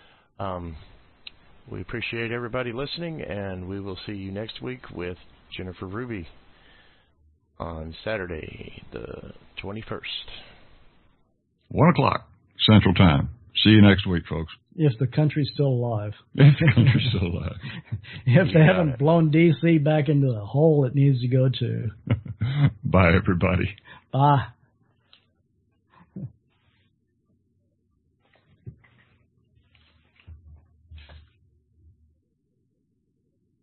We appreciate everybody listening, and we will see you next week with Jennifer Ruby on Saturday, the 21st. 1 o'clock Central Time. See you next week, folks. If the country's still alive. If the country's still alive. If they haven't blown D.C. back into the hole it needs to go to. Bye, everybody. Bye.